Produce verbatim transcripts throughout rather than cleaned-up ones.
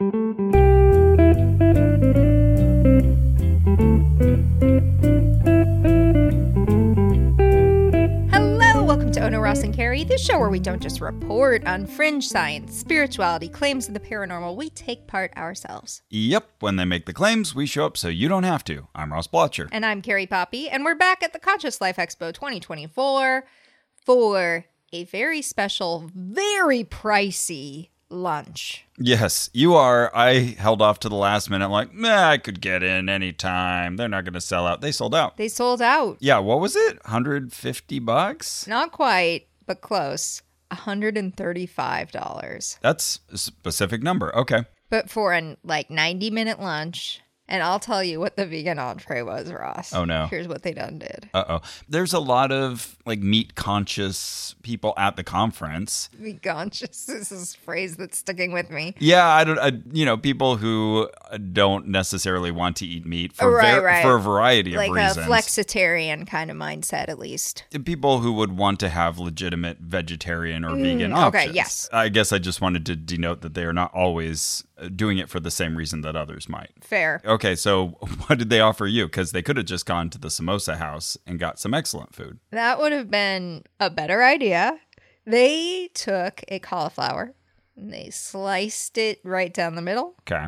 Ono, Ross, and Carrie, the show where we don't just report on fringe science, spirituality, claims of the paranormal. We take part ourselves. Yep, when they make the claims, we show up so you don't have to. I'm Ross Blotcher. And I'm Carrie Poppy, and we're back at the Conscious Life Expo twenty twenty-four for a very special, very pricey lunch. Yes, you are. I held off to the last minute like, nah, I could get in anytime. They're not going to sell out. They sold out. They sold out. Yeah, what was it? one hundred fifty bucks? Not quite, but close. one hundred thirty-five dollars. That's a specific number. Okay. But for an like ninety minute lunch. And I'll tell you what the vegan entree was, Ross. Oh, no. Here's what they done did. Uh-oh. There's a lot of, like, meat-conscious people at the conference. Meat-conscious is a phrase that's sticking with me. Yeah, I don't, I, you know, people who don't necessarily want to eat meat for, right, ver- right. for a variety like of reasons. Like a flexitarian kind of mindset, at least. People who would want to have legitimate vegetarian or Mm, vegan okay, options. yes. I guess I just wanted to denote that they are not always doing it for the same reason that others might. Fair. Okay, so what did they offer you? Because they could have just gone to the samosa house and got some excellent food. That would have been a better idea. They took a cauliflower and they sliced it right down the middle. Okay.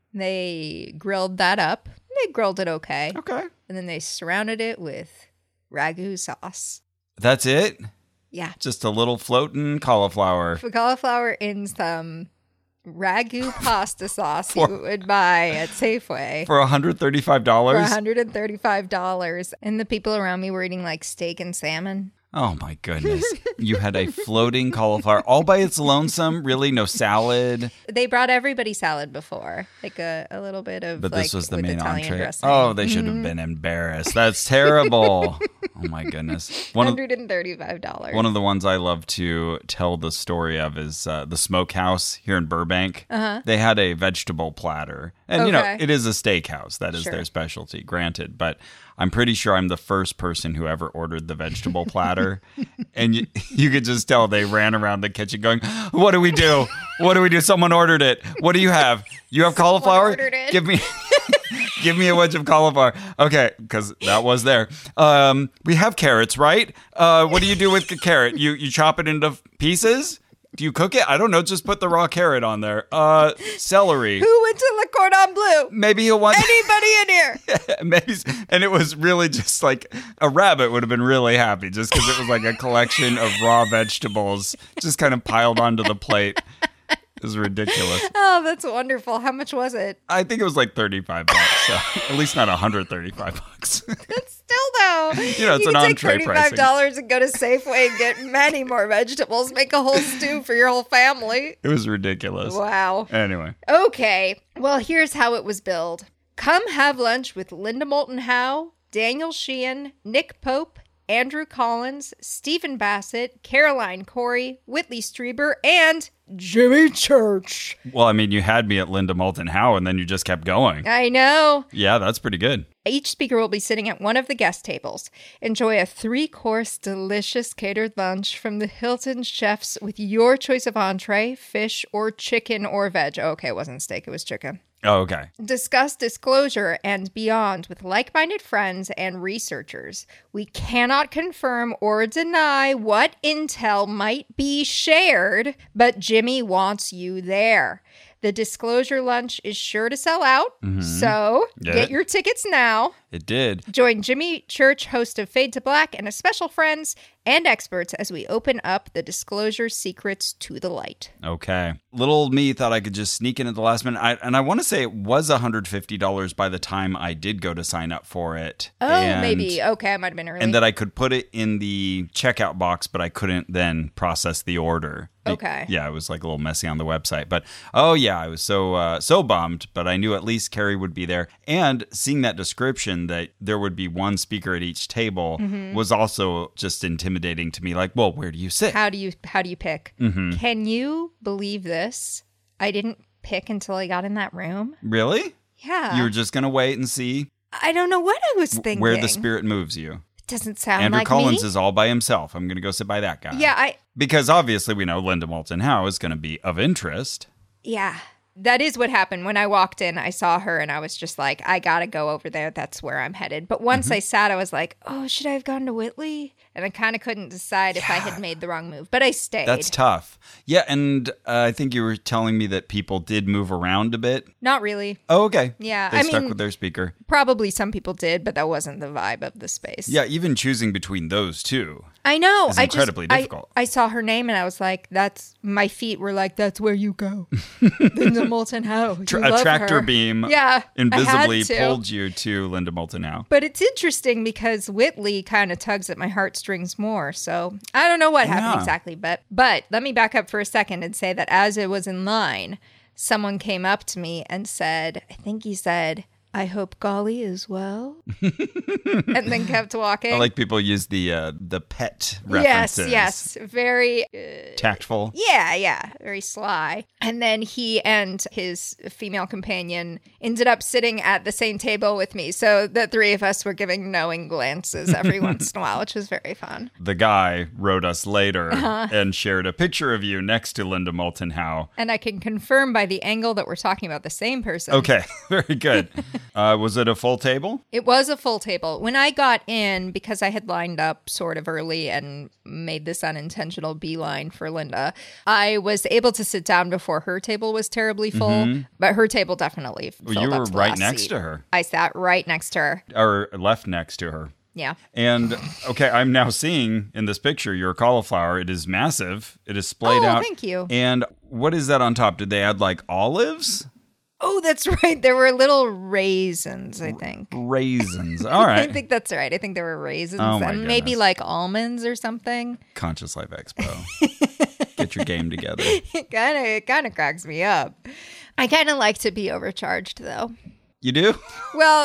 They grilled that up. They grilled it okay. Okay. And then they surrounded it with ragu sauce. That's it? Yeah. Just a little floating cauliflower. The cauliflower in some ragu pasta sauce you would buy at Safeway. For one hundred thirty-five dollars? For one hundred thirty-five dollars. And the people around me were eating like steak and salmon. Oh my goodness. You had a floating cauliflower all by its lonesome? Really? No salad? They brought everybody salad before. Like a, a little bit of But like, this was the with main Italian entree. dressing. Oh, they should have Mhm. been embarrassed. That's terrible. Oh my goodness. One one of, hundred thirty-five dollars. one of the ones I love to tell the story of is uh, the Smokehouse here in Burbank. Uh-huh. They had a vegetable platter. And, you know, Okay. it is a steakhouse. That is Sure. their specialty, granted. But I'm pretty sure I'm the first person who ever ordered the vegetable platter. And you, you could just tell they ran around the kitchen going, what do we do? What do we do? Someone ordered it. What do you have? You have cauliflower? ordered it. Give me... Give me a wedge of cauliflower. Okay, because that was there. Um, we have carrots, right? Uh, what do you do with the carrot? You you chop it into pieces? Do you cook it? I don't know. Just put the raw carrot on there. Uh, celery. Who went to Le Cordon Bleu? Maybe he'll want... Anybody in here? Maybe, and it was really just like a rabbit would have been really happy just because it was like a collection of raw vegetables just kind of piled onto the plate. It was ridiculous. Oh, that's wonderful. How much was it? I think it was like thirty-five bucks. So at least not one hundred thirty-five bucks. That's still though. You know, it's you an can take entree thirty-five dollars and go to Safeway and get many more vegetables. Make a whole stew for your whole family. It was ridiculous. Wow. Anyway. Okay. Well, here's how it was billed. Come have lunch with Linda Moulton Howe, Daniel Sheehan, Nick Pope, Andrew Collins, Stephen Bassett, Caroline Corey, Whitley Strieber, and Jimmy Church. Well, I mean, you had me at Linda Moulton Howe, and then you just kept going. I know. Yeah, that's pretty good. Each speaker will be sitting at one of the guest tables. Enjoy a three-course, delicious catered lunch from the Hilton chefs with your choice of entree, fish, or chicken or veg. Oh, okay, it wasn't steak, it was chicken. Oh, okay. Discuss disclosure and beyond with like-minded friends and researchers. We cannot confirm or deny what intel might be shared, but Jimmy wants you there. The disclosure lunch is sure to sell out, Mhm. so Yeah. get your tickets now. It did. Join Jimmy Church, host of Fade to Black, and his special friends and experts as we open up the disclosure secrets to the light. Okay. Little me thought I could just sneak in at the last minute. I, and I want to say it was one hundred fifty dollars by the time I did go to sign up for it. Oh, and, maybe. Okay, I might have been early. And that I could put it in the checkout box, but I couldn't then process the order. Be- Okay. Yeah, it was like a little messy on the website. But, oh yeah, I was so, uh, so bummed, but I knew at least Carrie would be there. And seeing that description that there would be one speaker at each table Mhm. was also just intimidating to me. Like, well, where do you sit? How do you how do you pick? Mhm. Can you believe this? I didn't pick until I got in that room. Really? Yeah. You were just going to wait and see I don't know what I was thinking. where the spirit moves you. Doesn't sound Andrew like Collins me. is all by himself. I'm going to go sit by that guy. Yeah, I Because obviously we know Linda Moulton Howe is going to be of interest. yeah. that is what happened. When I walked in, I saw her and I was just like, I gotta go over there. That's where I'm headed. But once Mm-hmm. I sat, I was like, oh, should I have gone to Whitley? And I kind of couldn't decide if I had made the wrong move. But I stayed. That's tough. Yeah, and uh, I think you were telling me that people did move around a bit. Not really. Oh, okay. Yeah, They I stuck mean- with their speaker. Probably some people did, but that wasn't the vibe of the space. Yeah, even choosing between those two. I know. Is I incredibly just, difficult. I, I saw her name and I was like, "That's." My feet were like, "That's where you go." Linda Moulton Howe. You Tra- love a tractor her. beam Yeah, invisibly I had to. pulled you to Linda Moulton Howe. But it's interesting because Whitley kind of tugs at my heartstrings more. So I don't know what happened Yeah. exactly, but but let me back up for a second and say that as it was in line, someone came up to me and said, I think he said, "I hope Golly is well," and then kept walking. I like people use the uh, the pet yes, references. yes, very. Uh, Tactful. Yeah, yeah, very sly. And then he and his female companion ended up sitting at the same table with me. So the three of us were giving knowing glances every once in a while, which was very fun. The guy wrote us later Uh-huh. and shared a picture of you next to Linda Moulton Howe. And I can confirm by the angle that we're talking about the same person. Okay, very good. Uh, was it a full table? It was a full table. When I got in, because I had lined up sort of early and made this unintentional beeline for Linda, I was able to sit down before her table was terribly full, but her table definitely filled Well, you up were to the right last next seat. to her. I sat right next to her. Or left next to her. Yeah. And okay, I'm now seeing in this picture your cauliflower. It is massive. It is splayed Oh, out. thank you. And what is that on top? Did they add like olives? Oh, that's right. There were little raisins, I think. Raisins. All I right. think that's right. I think there were raisins Oh, my and maybe goodness. like almonds or something. Conscious Life Expo. Get your game together. It kind of it kind of cracks me up. I kind of like to be overcharged though. You do? Well,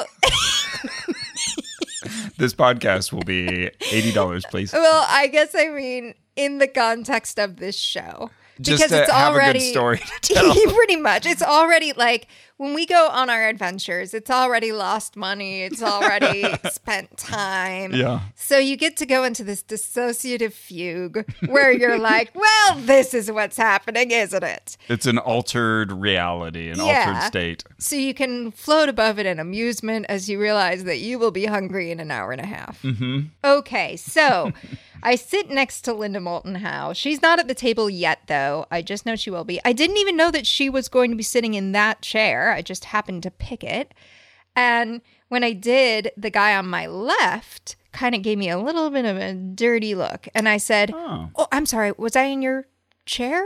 This podcast will be eighty dollars, please. well, I guess I mean in the context of this show. Just because to it's have already a good story to tell. pretty much. It's already like when we go on our adventures, it's already lost money. It's already spent time. Yeah. So you get to go into this dissociative fugue where you're like, well, this is what's happening, isn't it? It's an altered reality, an Yeah. altered state. So you can float above it in amusement as you realize that you will be hungry in an hour and a half. Mm-hmm. Okay, so I sit next to Linda Moulton Howe. She's not at the table yet, though. I just know she will be. I didn't even know that she was going to be sitting in that chair. I just happened to pick it. And when I did, the guy on my left kind of gave me a little bit of a dirty look. And I said, Oh. oh, I'm sorry, was I in your chair?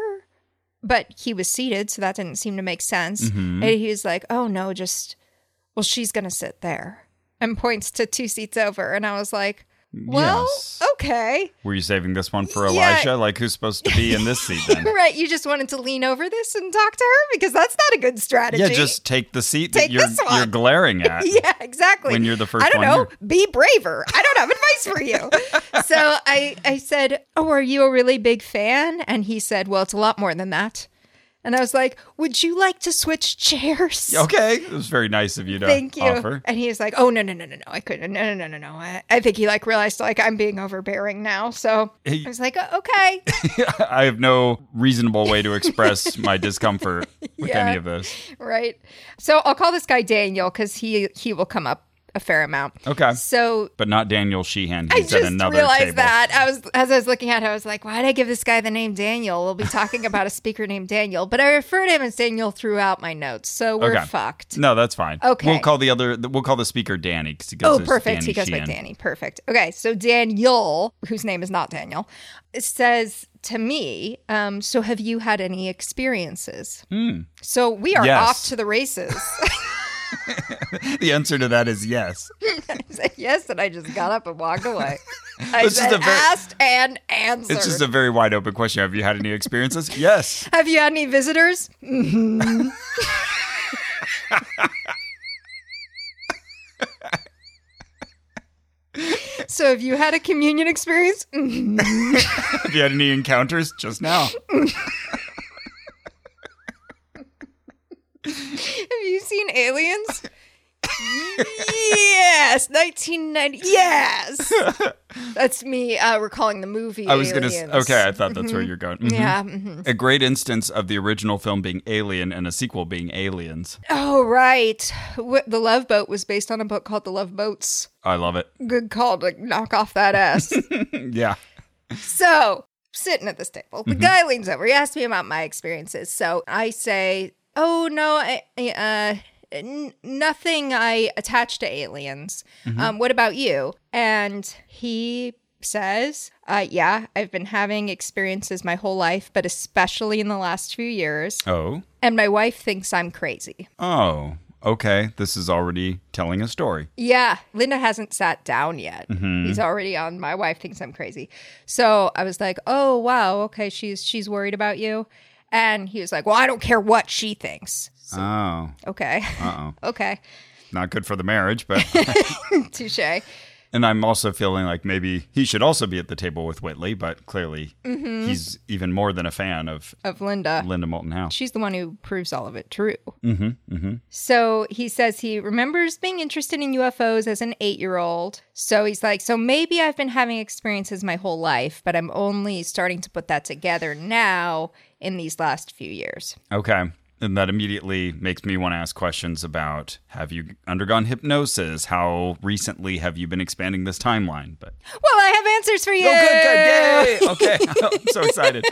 But he was seated, so that didn't seem to make sense. Mm-hmm. And he was like, oh, no, just, well, she's going to sit there. And points to two seats over. And I was like, well, Yes. okay. Were you saving this one for Yeah. Elijah? Like, who's supposed to be in this seat then? Right. You just wanted to lean over this and talk to her? Because that's not a good strategy. Yeah, just take the seat Take that you're this one. you're glaring at. Yeah, exactly. When you're the first I don't one know. here. Be braver. I don't have advice for you. So I, I said, oh, are you a really big fan? And he said, well, it's a lot more than that. And I was like, would you like to switch chairs? Okay, it was very nice of you to Thank you. offer. And he was like, oh, no, no, no, no, no. I couldn't. No, no, no, no, no. I, I think he like realized like I'm being overbearing now. So He- I was like, "Oh, okay. I have no reasonable way to express my discomfort with Yeah. any of this. Right. So I'll call this guy Daniel because he, he will come up a fair amount. Okay. So But not Daniel Sheehan. I He's at just another realized table. that I was as I was looking at it, I was like, why did I give this guy the name Daniel? We'll be talking about a speaker named Daniel, but I refer to him as Daniel throughout my notes, so we're Okay. fucked. No, that's fine. Okay. We'll call the other. We'll call the speaker Danny because he goes. Oh, as perfect. Danny He goes by Sheehan. Danny. Perfect. Okay, so Daniel, whose name is not Daniel, says to me, um, so have you had any experiences? So we are Yes. off to the races. The answer to that is yes. I said yes, and I just got up and walked away. I It's just said a very- asked and answered. It's just a very wide open question. Have you had any experiences? Yes. Have you had any visitors? Mm-hmm. So have you had a communion experience? Mm-hmm. Have you had any encounters just now? Have you seen aliens? Yes, nineteen ninety. Yes, that's me uh, recalling the movie. I was Aliens. going to Okay, I thought that's mm-hmm. where you're going. Mm-hmm. Yeah. Mm-hmm. A great instance of the original film being Alien and a sequel being Aliens. Oh, right. The Love Boat was based on a book called The Love Boats. I love it. Good call to knock off that ass. Yeah. So, sitting at this table, the mm-hmm. guy leans over. He asks me about my experiences. So I say, oh, no, I, uh... N- nothing I attach to aliens. Mm-hmm. Um, what about you? And he says, uh, yeah, I've been having experiences my whole life, but especially in the last few years. Oh. And my wife thinks I'm crazy. Oh, okay. This is already telling a story. Yeah. Linda hasn't sat down yet. Mm-hmm. He's already on, my wife thinks I'm crazy. So I was like, oh, wow. Okay. She's, she's worried about you. And he was like, well, I don't care what she thinks. So, oh. Okay. Uh-oh. Okay. Not good for the marriage, but... Touche. And I'm also feeling like maybe he should also be at the table with Whitley, but clearly mm-hmm. he's even more than a fan of... Of Linda. Linda Moulton Howe. She's the one who proves all of it true. Mm-hmm. Mm-hmm. So he says he remembers being interested in U F Os as an eight-year-old. So he's like, so maybe I've been having experiences my whole life, but I'm only starting to put that together now in these last few years. Okay. And that immediately makes me want to ask questions about, have you undergone hypnosis? How recently have you been expanding this timeline? But well, I have answers for you. Oh, good, good, yay! Okay, I'm so excited.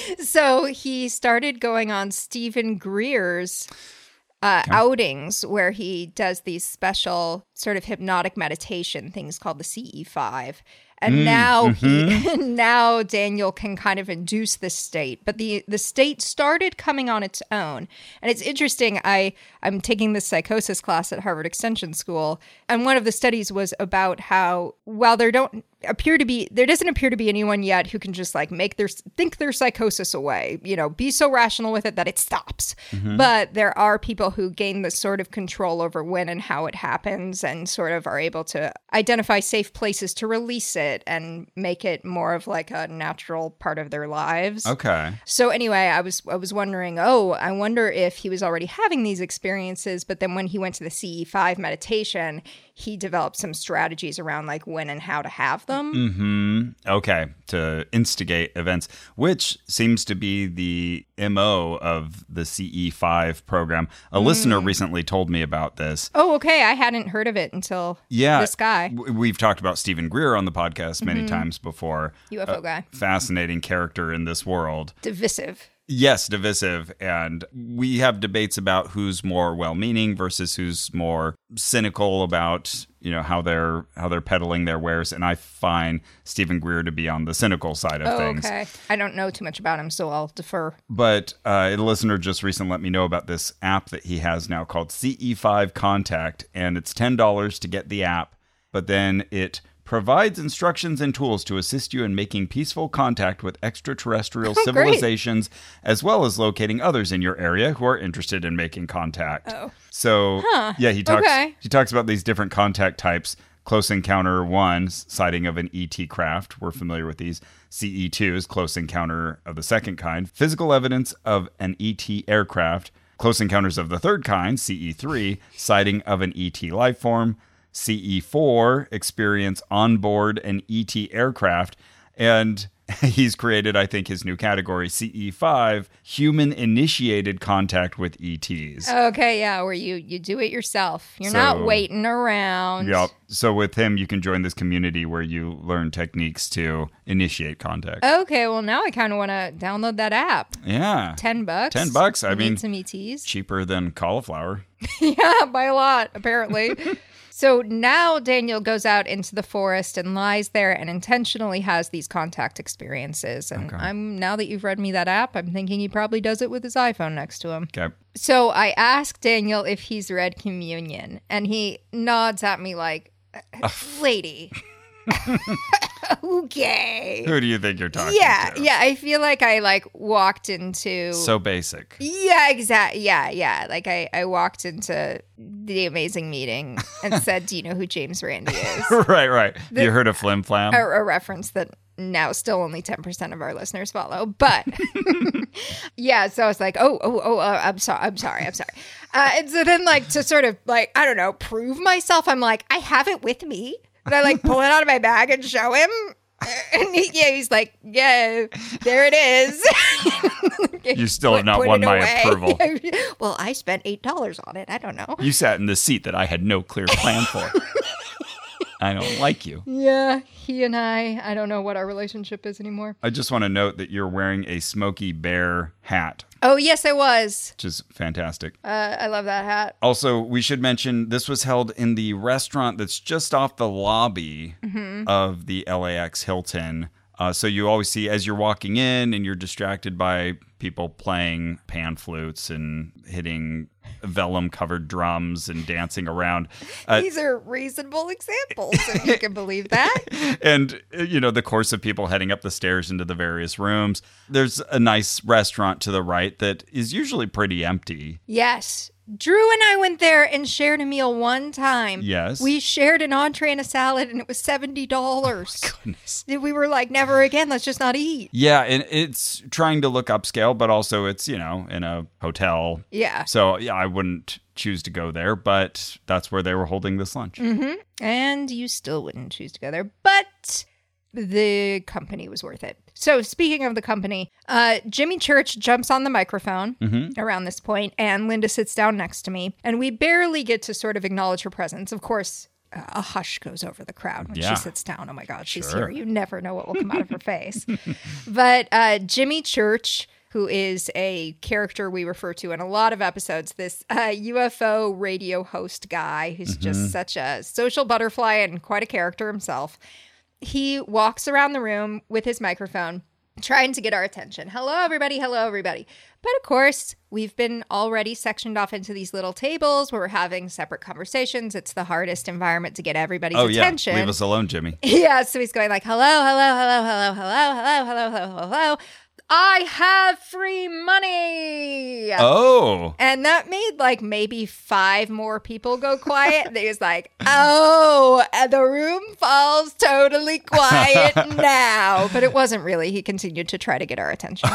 So he started going on Stephen Greer's uh, okay. outings where he does these special sort of hypnotic meditation things called the C E five. And mm, now mm-hmm. he, now Daniel can kind of induce this state, but the, the state started coming on its own. And it's interesting. I, I'm taking this psychosis class at Harvard Extension School, and one of the studies was about how while there don't appear to be, there doesn't appear to be anyone yet who can just like make their, think their psychosis away, you know, be so rational with it that it stops. Mm-hmm. But there are people who gain this sort of control over when and how it happens and sort of are able to identify safe places to release it and make it more of like a natural part of their lives. Okay. So anyway, I was I was wondering, oh, I wonder if he was already having these experiences, but then when he went to the C E five meditation, he developed some strategies around like when and how to have them. Mm-hmm. Okay. To instigate events, which seems to be the M O of the C E five program. A mm. listener recently told me about this. Oh, okay. I hadn't heard of it until yeah, this guy. W- we've talked about Stephen Greer on the podcast many mm-hmm. times before. U F O a guy. Fascinating character in this world. Divisive. Yes, divisive. And we have debates about who's more well-meaning versus who's more cynical about, you know, how they're how they're peddling their wares. And I find Stephen Greer to be on the cynical side of oh, things. Okay. I don't know too much about him, so I'll defer. But uh, a listener just recently let me know about this app that he has now called C E five Contact. And it's ten dollars to get the app. But then it provides instructions and tools to assist you in making peaceful contact with extraterrestrial oh, civilizations, great. As well as locating others in your area who are interested in making contact. Oh. So, huh. yeah, he talks okay. he talks about these different contact types. Close Encounter one, sighting of an E T craft. We're familiar with these. C E two is Close Encounter of the second kind. Physical evidence of an E T aircraft. Close Encounters of the third kind, C E three, sighting of an E T life form. C E four, experience on board an E T aircraft. And he's created, I think, his new category, C E five, human-initiated contact with E Ts. Okay, yeah, where you, you do it yourself. You're so, not waiting around. Yep. So with him, you can join this community where you learn techniques to initiate contact. Okay, well, now I kind of want to download that app. Yeah. Ten bucks. Ten bucks. I Need mean, some E Ts. Cheaper than cauliflower. Yeah, by a lot, apparently. So now Daniel goes out into the forest and lies there and intentionally has these contact experiences. And okay. I'm now that you've read me that app, I'm thinking he probably does it with his iPhone next to him. Okay. So I asked Daniel if he's read Communion, and he nods at me like, lady. Okay. Who do you think you're talking yeah, to? Yeah, I feel like I like walked into so basic. Yeah, exactly. Yeah, yeah. Like I, I walked into The Amazing Meeting and said, "Do you know who James Randi is?" right, right. The, you heard of Flim Flam? A, a reference that now still only ten percent of our listeners follow. But yeah, so I was like, oh, oh, oh, uh, I'm sorry. I'm sorry. I'm sorry. Uh, and so then like to sort of like, I don't know, prove myself, I'm like, I have it with me. And I like pull it out of my bag and show him. And he, yeah, he's like, yeah, there it is. You still Put- have not put won it my away. approval. Well, I spent eight dollars on it. I don't know. You sat in the seat that I had no clear plan for. I don't like you. Yeah, he and I, I don't know what our relationship is anymore. I just want to note that you're wearing a Smokey Bear hat, Oh, yes, I was. which is fantastic. Uh, I love that hat. Also, we should mention this was held in the restaurant that's just off the lobby Mm-hmm. of the L A X Hilton. Uh, so you always see as you're walking in and you're distracted by people playing pan flutes and hitting vellum covered drums and dancing around. Uh, These are reasonable examples, if you can believe that. and, uh, you know, the course of people heading up the stairs into the various rooms. There's a nice restaurant to the right that is usually pretty empty. Yes. Drew and I went there and shared a meal one time. Yes. We shared an entree and a salad, and it was seventy dollars. Oh Goodness. We were like, never again. Let's just not eat. Yeah, and it's trying to look upscale, but also it's, you know, in a hotel. Yeah. So, yeah, I wouldn't choose to go there, but that's where they were holding this lunch. Mm-hmm. And you still wouldn't choose to go there, but the company was worth it. So speaking of the company, uh, Jimmy Church jumps on the microphone Mm-hmm. around this point, and Linda sits down next to me, and we barely get to sort of acknowledge her presence. Of course, uh, a hush goes over the crowd when Yeah. she sits down. Oh my God, she's Sure. here. You never know what will come out of her face. But uh, Jimmy Church, who is a character we refer to in a lot of episodes, this uh, U F O radio host guy who's just such a social butterfly and quite a character himself. He walks around the room with his microphone, trying to get our attention. Hello, everybody. Hello, everybody. But of course, we've been already sectioned off into these little tables where we're having separate conversations. It's the hardest environment to get everybody's Oh, yeah. attention. Leave us alone, Jimmy. Yeah, so he's going like, hello, hello, hello, hello, hello, hello, hello, hello, hello. I have free money. Oh. And that made like maybe five more people go quiet. And he was like, oh, and the room falls totally quiet now. But it wasn't really. He continued to try to get our attention.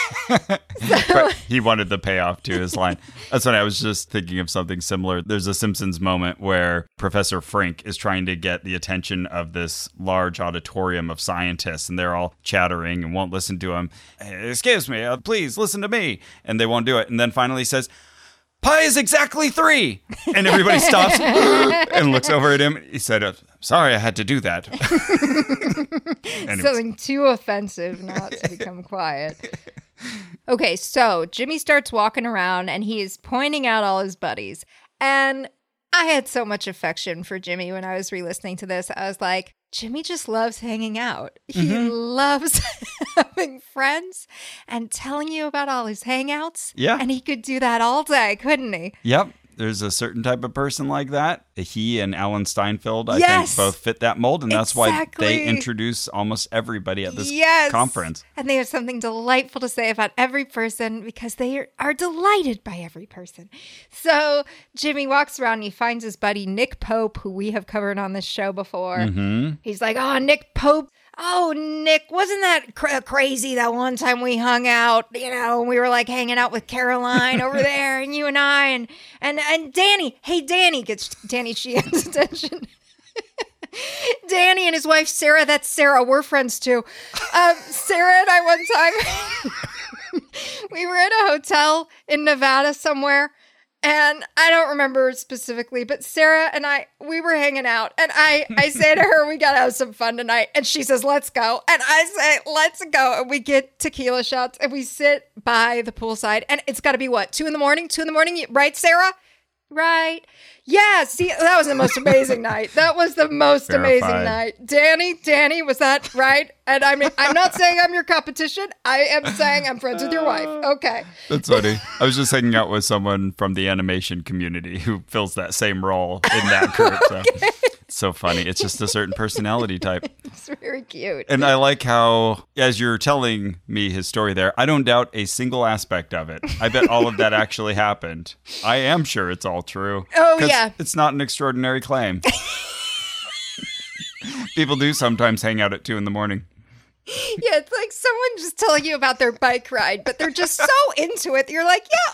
But he wanted the payoff to his line. That's when I was just thinking of something similar. There's a Simpsons moment where Professor Frink is trying to get the attention of this large auditorium of scientists, and they're all chattering and won't listen to him. Excuse me, uh, please listen to me. And they won't do it. And then finally he says, pi is exactly three. And everybody stops and looks over at him. He said, uh, sorry, I had to do that. Anyways. Something too offensive not to become quiet. Okay, so Jimmy starts walking around and he is pointing out all his buddies. And I had so much affection for Jimmy when I was re-listening to this. I was like, Jimmy just loves hanging out. He Mm-hmm. loves having friends and telling you about all his hangouts. Yeah. And he could do that all day, couldn't he? Yep. There's a certain type of person like that. He and Alan Steinfeld, I Yes. think, both fit that mold. And that's why Exactly. they introduce almost everybody at this Yes. conference. And they have something delightful to say about every person because they are, are delighted by every person. So Jimmy walks around and he finds his buddy Nick Pope, who we have covered on this show before. Mm-hmm. He's like, oh, Nick Pope. Oh, Nick, wasn't that cra- crazy that one time we hung out, you know, and we were like hanging out with Caroline over there and you and I and, and, and Danny. Hey, Danny gets Danny Sheehan's attention. Danny and his wife, Sarah. That's Sarah. We're friends too. Um, Sarah and I one time, we were at a hotel in Nevada somewhere. And I don't remember specifically, but Sarah and I, we were hanging out. And I, I say to her, we got to have some fun tonight. And she says, let's go. And I say, let's go. And we get tequila shots and we sit by the poolside. And it's got to be what? Two in the morning? Two in the morning? Right, Sarah? Right. Yeah. See, that was the most amazing night. That was the most Verified. amazing night. Danny, Danny, was that right? And I mean, I'm not saying I'm your competition. I am saying I'm friends with your wife. Okay. That's funny. I was just hanging out with someone from the animation community who fills that same role in that group. So it's so funny. It's just a certain personality type. It's very cute. And I like how, as you're telling me his story there, I don't doubt a single aspect of it. I bet all of that actually happened. I am sure it's all true. Oh, 'Cause yeah. It's not an extraordinary claim. People do sometimes hang out at two in the morning. Yeah, it's like someone just telling you about their bike ride, but they're just so into it that you're like, yeah,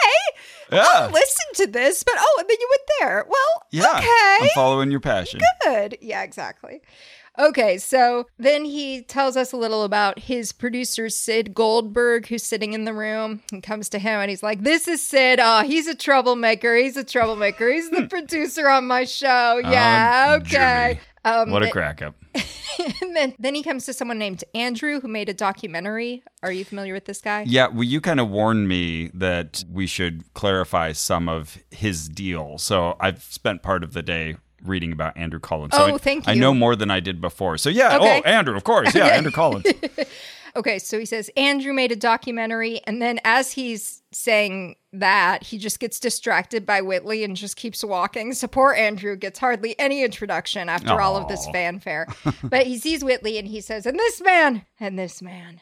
okay, Yeah. I'll listen to this, but oh, and then you went there. Well, Yeah. okay, I'm following your passion. good. Yeah, exactly. Okay, so then he tells us a little about his producer, Sid Goldberg, who's sitting in the room. He comes to him and he's like, this is Sid. Oh, he's a troublemaker. He's a troublemaker. He's the producer on my show. Yeah, Oh, okay. Um, What a it- crack up. and then, then he comes to someone named Andrew who made a documentary. Are you familiar with this guy? Yeah, well, you kind of warned me that we should clarify some of his deal. So I've spent part of the day reading about Andrew Collins. So Oh, I, thank I you. know more than I did before. So yeah, Okay. oh, Andrew, of course. Yeah, Andrew Collins. Okay, so he says Andrew made a documentary, and then as he's saying that, he just gets distracted by Whitley and just keeps walking. So poor Andrew gets hardly any introduction after all of this Aw. fanfare. But he sees Whitley and he says, and this man, and this man.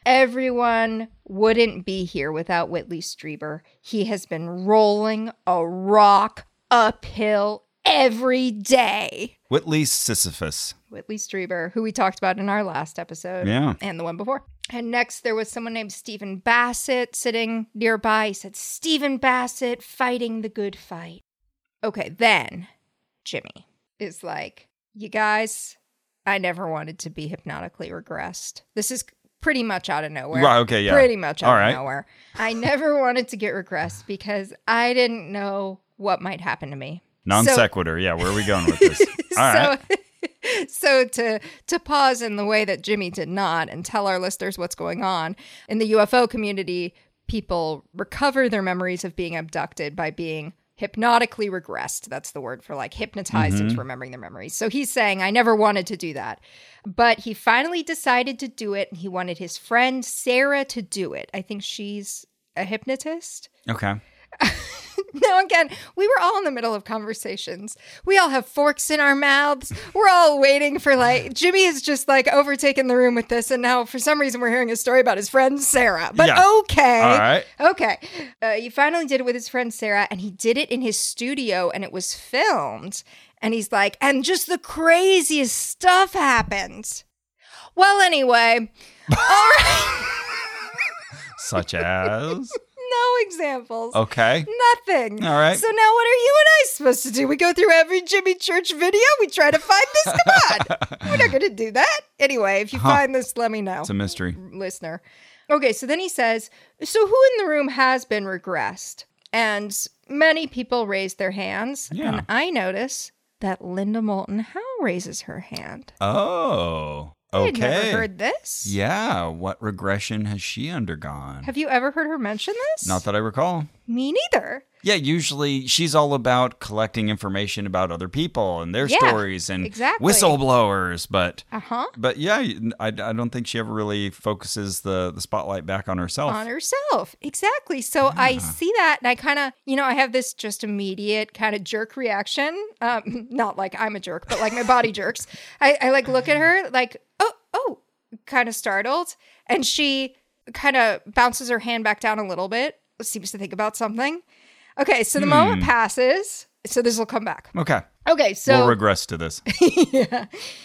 Everyone wouldn't be here without Whitley Strieber. He has been rolling a rock uphill every day. Whitley Sisyphus. Whitley Strieber, who we talked about in our last episode. Yeah. And the one before. And next, there was someone named Stephen Bassett sitting nearby. He said, Stephen Bassett fighting the good fight. Okay, then Jimmy is like, you guys, I never wanted to be hypnotically regressed. This is pretty much out of nowhere. Right, okay, yeah. Pretty much out All of right. nowhere. I never wanted to get regressed because I didn't know what might happen to me. Non So- sequitur. Yeah, where are we going with this? All right. so, so to to pause in the way that Jimmy did not and tell our listeners what's going on in the U F O community, people recover their memories of being abducted by being hypnotically regressed. That's the word for like hypnotized Mm-hmm. into remembering their memories. So he's saying, I never wanted to do that, but he finally decided to do it, and he wanted his friend Sarah to do it. I think she's a hypnotist. Okay. Now, again, we were all in the middle of conversations. We all have forks in our mouths. We're all waiting for, like, Jimmy has just, like, overtaken the room with this. And now, for some reason, we're hearing a story about his friend Sarah. But Yeah. okay. All right. Okay. Uh, he finally did it with his friend Sarah, and he did it in his studio, and it was filmed. And he's like, and just the craziest stuff happened. Well, anyway. All right. Such as. No examples. Okay. Nothing. All right. So now what are you and I supposed to do? We go through every Jimmy Church video? We try to find this? Come on. We're not going to do that. Anyway, if you find this, let me know. It's a mystery. Listener. Okay, so then he says, so who in the room has been regressed? And many people raise their hands. Yeah. And I notice that Linda Moulton Howe raises her hand. Oh. I had Okay. never heard this. Yeah. What regression has she undergone? Have you ever heard her mention this? Not that I recall. Me neither. Yeah, usually she's all about collecting information about other people and their Yeah, stories and exactly. whistleblowers. But Uh-huh. but yeah, I, I don't think she ever really focuses the, the spotlight back on herself. On herself. Exactly. So I see that and I kind of, you know, I have this just immediate kind of jerk reaction. Um, not like I'm a jerk, but like my body jerks. I, I like look at her like, oh, oh, kind of startled. And she kind of bounces her hand back down a little bit, seems to think about something. Okay, so the Hmm. moment passes. So this will come back. Okay. Okay, so we'll regress to this. yeah.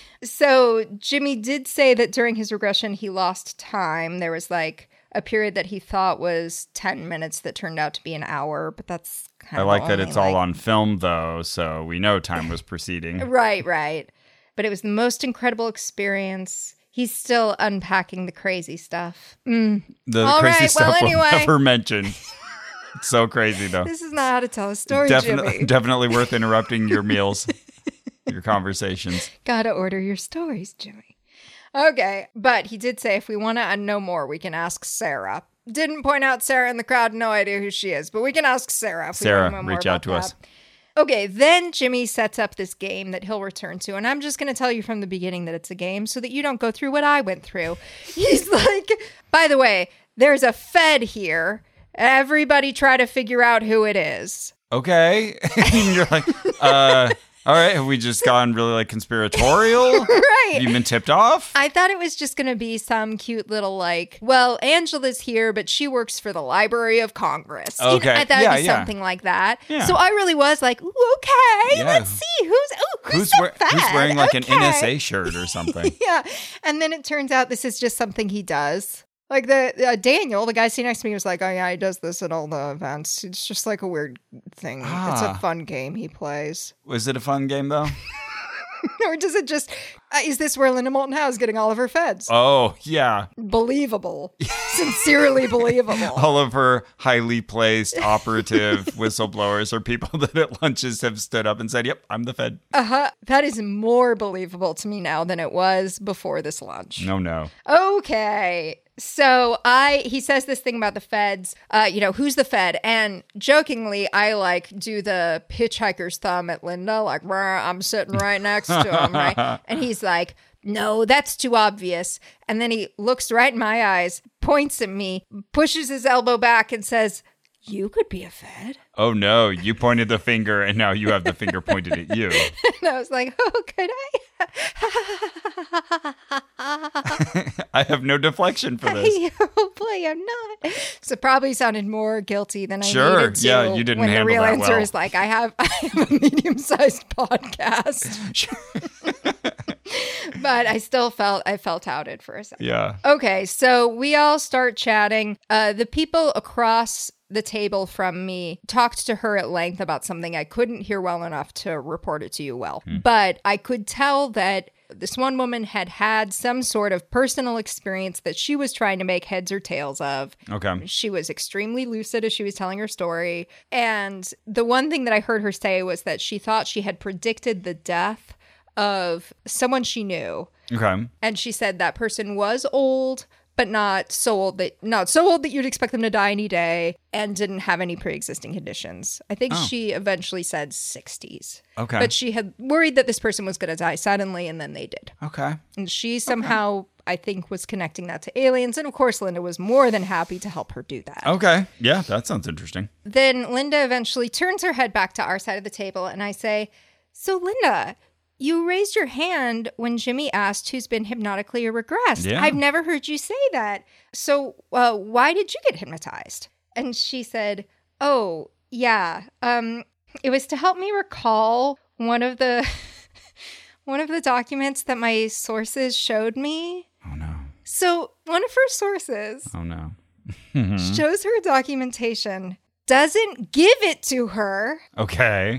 So Jimmy did say that during his regression, he lost time. There was like a period that he thought was ten minutes that turned out to be an hour, but that's kind I of like that only, it's all like- on film, though, so we know time was proceeding. Right, right. But it was the most incredible experience. He's still unpacking the crazy stuff. Mm. The All crazy right, stuff well, we'll anyway. never mention. It's so crazy, though. This is not how to tell a story, Definitely, Jimmy. definitely worth interrupting your meals, your conversations. Gotta order your stories, Jimmy. Okay, but he did say if we want to know more, we can ask Sarah. Didn't point out Sarah in the crowd, no idea who she is, but we can ask Sarah if Sarah, we want to know more reach about out to that. us. Okay, then Jimmy sets up this game that he'll return to, and I'm just going to tell you from the beginning that it's a game so that you don't go through what I went through. He's like, by the way, there's a Fed here. Everybody try to figure out who it is. Okay. And you're like, uh, all right, have we just gone really like conspiratorial? Right. Have you been tipped off? I thought it was just going to be some cute little like, well, Angela's here, but she works for the Library of Congress. You know, Okay. I thought Yeah, it'd be yeah. something like that. Yeah. So I really was like, ooh, okay, Yeah. let's see who's, ooh, Who's, the wear- who's Fed? wearing like Okay. an N S A shirt or something? Yeah. And then it turns out this is just something he does. Like the uh, Daniel, the guy sitting next to me was like, oh yeah, he does this at all the events. It's just like a weird thing. Ah. It's a fun game he plays. Was it a fun game though? Or does it just, uh, is this where Linda Moulton Howe is getting all of her feds? Oh, yeah. Believable. Sincerely believable. All of her highly placed operative whistleblowers are people that at lunches have stood up and said, yep, I'm the Fed. Uh-huh. That is more believable to me now than it was before this lunch. No, no. Okay. So I, he says this thing about the feds, uh, you know, who's the Fed? And jokingly, I like do the hitchhiker's thumb at Linda, like, I'm sitting right next to him, right? And he's like, no, that's too obvious. And then he looks right in my eyes, points at me, pushes his elbow back and says, you could be a Fed. Oh, no. You pointed the finger and now you have the finger pointed at you. And I was like, oh, could I? I have no deflection for this. Hopefully I'm not. So probably sounded more guilty than I Sure. needed to. Yeah, you didn't when handle the real that answer well. is like, I have, I have a medium-sized podcast. But I still felt, I felt outed for a second. Yeah. Okay, so we all start chatting. Uh, the people across the table from me talked to her at length about something I couldn't hear well enough to report it to you well. Hmm. But I could tell that this one woman had had some sort of personal experience that she was trying to make heads or tails of. Okay. She was extremely lucid as she was telling her story. And the one thing that I heard her say was that she thought she had predicted the death of someone she knew. Okay. And she said that person was old, but not so old that not so old that you'd expect them to die any day, and didn't have any pre-existing conditions. I think Oh. she eventually said sixties. Okay. But she had worried that this person was going to die suddenly, and then they did. Okay. And she somehow, I think, was connecting that to aliens. And of course, Linda was more than happy to help her do that. Okay. Yeah, that sounds interesting. Then Linda eventually turns her head back to our side of the table, and I say, so Linda, you raised your hand when Jimmy asked who's been hypnotically regressed. Yeah. I've never heard you say that. So uh, why did you get hypnotized? And she said, oh, yeah. Um, it was to help me recall one of the one of the documents that my sources showed me. Oh, no. So one of her sources Oh, no. shows her documentation, doesn't give it to her. Okay.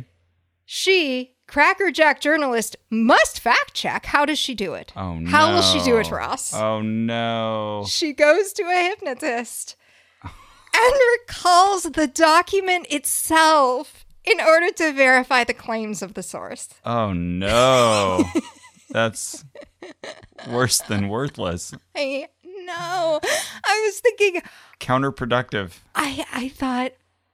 She, crackerjack journalist, must fact check. How does she do it? Oh, no. How will she do it for us? Oh, no. She goes to a hypnotist and recalls the document itself in order to verify the claims of the source. Oh, no. That's worse than worthless. I know. I was thinking, Counterproductive. I, I thought,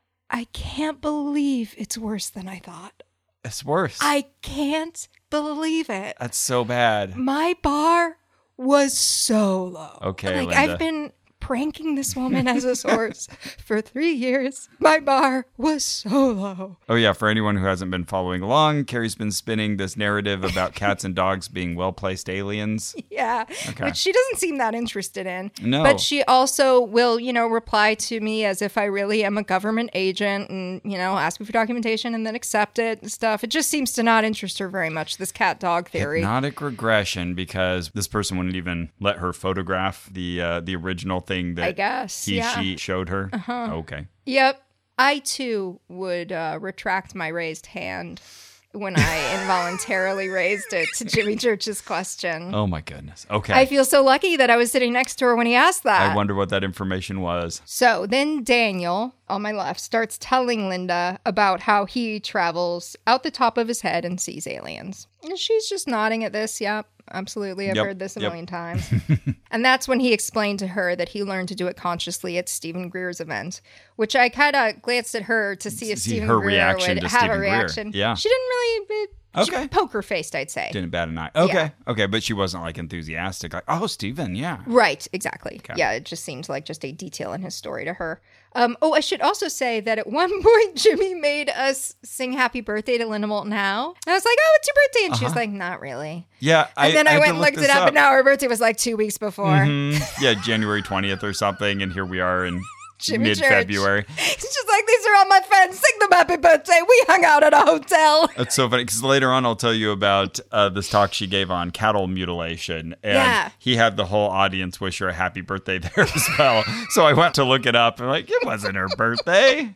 I can't believe it's worse than I thought. It's worse. I can't believe it. That's so bad. My bar was so low. Okay, like Linda. I've been pranking this woman as a source for three years. My bar was so low. Oh, yeah. For anyone who hasn't been following along, Carrie's been spinning this narrative about cats and dogs being well-placed aliens. Yeah, Okay. which she doesn't seem that interested in. No. But she also will, you know, reply to me as if I really am a government agent and, you know, ask me for documentation and then accept it and stuff. It just seems to not interest her very much, this cat-dog theory. Hypnotic regression, because this person wouldn't even let her photograph the uh, the original thing that I guess, he, yeah. she showed her. Uh-huh. Okay. Yep. I, too, would uh, retract my raised hand when I involuntarily raised it to Jimmy Church's question. Oh, my goodness. Okay. I feel so lucky that I was sitting next to her when he asked that. I wonder what that information was. So then Daniel, on my left, starts telling Linda about how he travels out the top of his head and sees aliens. And she's just nodding at this. Yep, absolutely. I've Yep, heard this a yep. million times. And that's when he explained to her that he learned to do it consciously at Stephen Greer's event, which I kind of glanced at her to see if See Stephen her Greer reaction would to have Stephen a Greer. reaction. Yeah. She didn't really... uh, she- Okay. poker faced, I'd say. Didn't bat an eye. Okay. Yeah. Okay. But she wasn't like enthusiastic. Like, oh, Steven, yeah. Right, exactly. Yeah, it just seemed like just a detail in his story to her. Um, oh, I should also say that at one point, Jimmy made us sing happy birthday to Linda Moulton Howe. And I was like, oh, it's your birthday. And she was like, not really. Yeah. And then I, had went to and look looked this it up, and now her birthday was like two weeks before. Mm, yeah, January twentieth or something. And here we are in Jimmy Church. mid-February. He's just like, these are all my friends. Sing them happy birthday. We hung out at a hotel. That's so funny because later on I'll tell you about uh, this talk she gave on cattle mutilation. And Yeah. he had the whole audience wish her a happy birthday there as well. So I went to look it up and I'm like, it wasn't her birthday.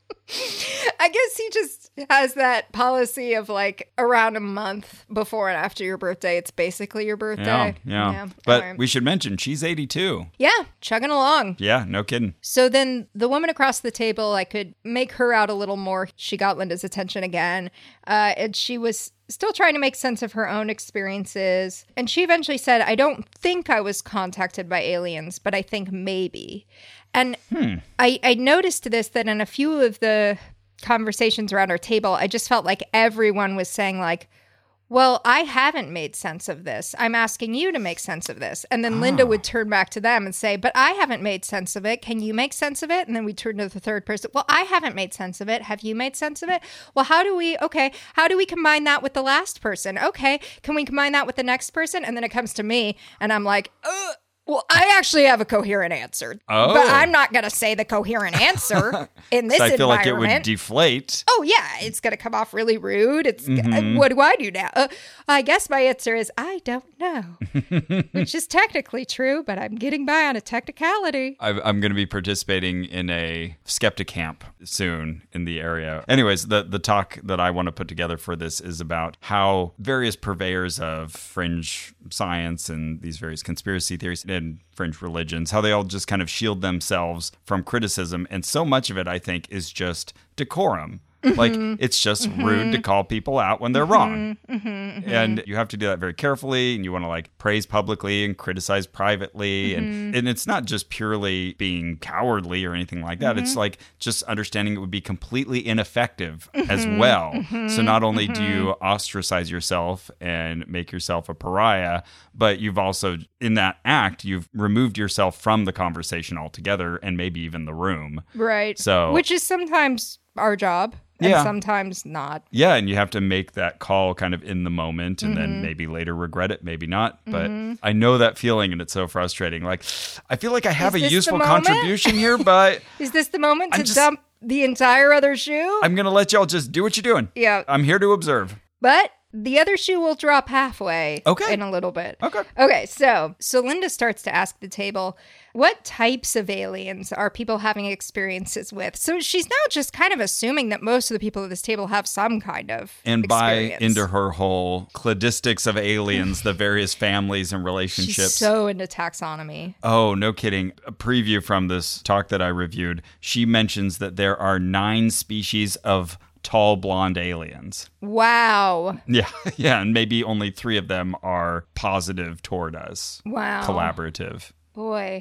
I guess he just has that policy of like around a month before and after your birthday, it's basically your birthday. Yeah, yeah. Yeah, But all right. we should mention she's eighty-two. Yeah, chugging along. Yeah, no kidding. So then the woman across the table, I could make her out a little more. She got Linda's attention again. Uh, and she was still trying to make sense of her own experiences. And she eventually said, I don't think I was contacted by aliens, but I think maybe. And Hmm. I, I noticed this, that in a few of the conversations around our table, I just felt like everyone was saying like, well, I haven't made sense of this. I'm asking you to make sense of this. And then Linda would turn back to them and say, but I haven't made sense of it. Can you make sense of it? And then we turn to the third person. Well, I haven't made sense of it. Have you made sense of it? Well, how do we, okay, how do we combine that with the last person? Okay, can we combine that with the next person? And then it comes to me and I'm like, ugh. Well, I actually have a coherent answer, Oh. but I'm not going to say the coherent answer in this So I feel like it environment. would deflate. Oh, yeah, it's going to come off really rude. It's Mm-hmm. what do I do now? Uh, I guess my answer is I don't know, which is technically true, but I'm getting by on a technicality. I've, I'm going to be participating in a skeptic camp soon in the area. Anyways, the, the talk that I want to put together for this is about how various purveyors of fringe science and these various conspiracy theories and fringe religions, how they all just kind of shield themselves from criticism. And so much of it, I think, is just decorum. Like, it's just mm-hmm. rude to call people out when they're mm-hmm. wrong. Mm-hmm. Mm-hmm. And you have to do that very carefully. And you want to, like, praise publicly and criticize privately. Mm-hmm. And, and it's not just purely being cowardly or anything like that. Mm-hmm. It's, like, just understanding it would be completely ineffective mm-hmm. as well. Mm-hmm. So not only mm-hmm. do you ostracize yourself and make yourself a pariah, but you've also, in that act, you've removed yourself from the conversation altogether and maybe even the room. Right. So, which is sometimes our job. And yeah. sometimes not. Yeah, and you have to make that call kind of in the moment and mm-hmm. then maybe later regret it, maybe not. But mm-hmm. I know that feeling and it's so frustrating. Like, I feel like I have is a useful contribution here, but... Is this the moment to just, dump the entire other shoe? I'm going to let y'all just do what you're doing. Yeah. I'm here to observe. But... the other shoe will drop halfway okay. in a little bit. Okay. Okay, so so Linda starts to ask the table, what types of aliens are people having experiences with? So she's now just kind of assuming that most of the people at this table have some kind of and experience. buy into her whole cladistics of aliens, the various families and relationships. She's so into taxonomy. Oh, no kidding. A preview from this talk that I reviewed, she mentions that there are nine species of tall blonde aliens. Wow. Yeah, yeah, and maybe only three of them are positive toward us. Wow. Collaborative. Boy.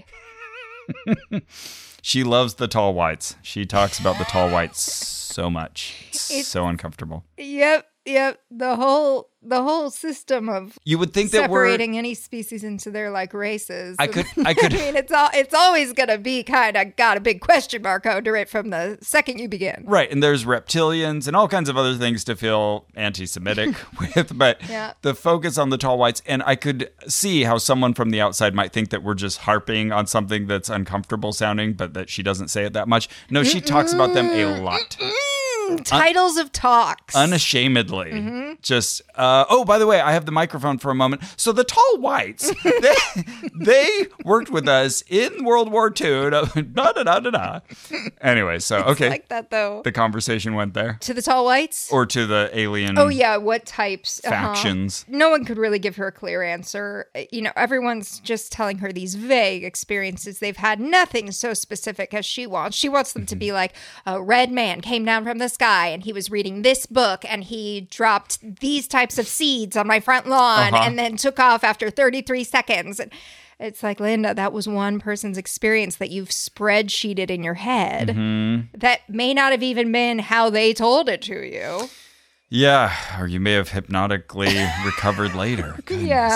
She loves the tall whites. She talks about the tall whites so much. It's, it's so uncomfortable. Yep, yep. The whole the whole system of you would think that separating we're, any species into their like races. I could, I could. I mean, it's all it's always gonna be kind of got a big question mark under it from the second you begin. Right, and there's reptilians and all kinds of other things to feel anti-Semitic with, but yeah. the focus on the tall whites, and I could see how someone from the outside might think that we're just harping on something that's uncomfortable sounding, but that she doesn't say it that much. No, she talks about them a lot. Titles Un- of talks. Unashamedly. Mm-hmm. Just, uh, oh, by the way, I have the microphone for a moment. So the tall whites, they, they worked with us in World War Two. Da, da, da, da, da. Anyway, so, okay. It's like that, though. The conversation went there. To the tall whites? Or to the alien Oh, yeah. What types? factions. Uh-huh. No one could really give her a clear answer. You know, everyone's just telling her these vague experiences. They've had nothing so specific as she wants. She wants them to be like, a red man came down from the sky and he was reading this book and he dropped these types of seeds on my front lawn uh-huh. and then took off after thirty-three seconds. And it's like, Linda, that was one person's experience that you've spreadsheeted in your head. Mm-hmm. That may not have even been how they told it to you. Yeah, or you may have hypnotically recovered later. Goodness. Yeah.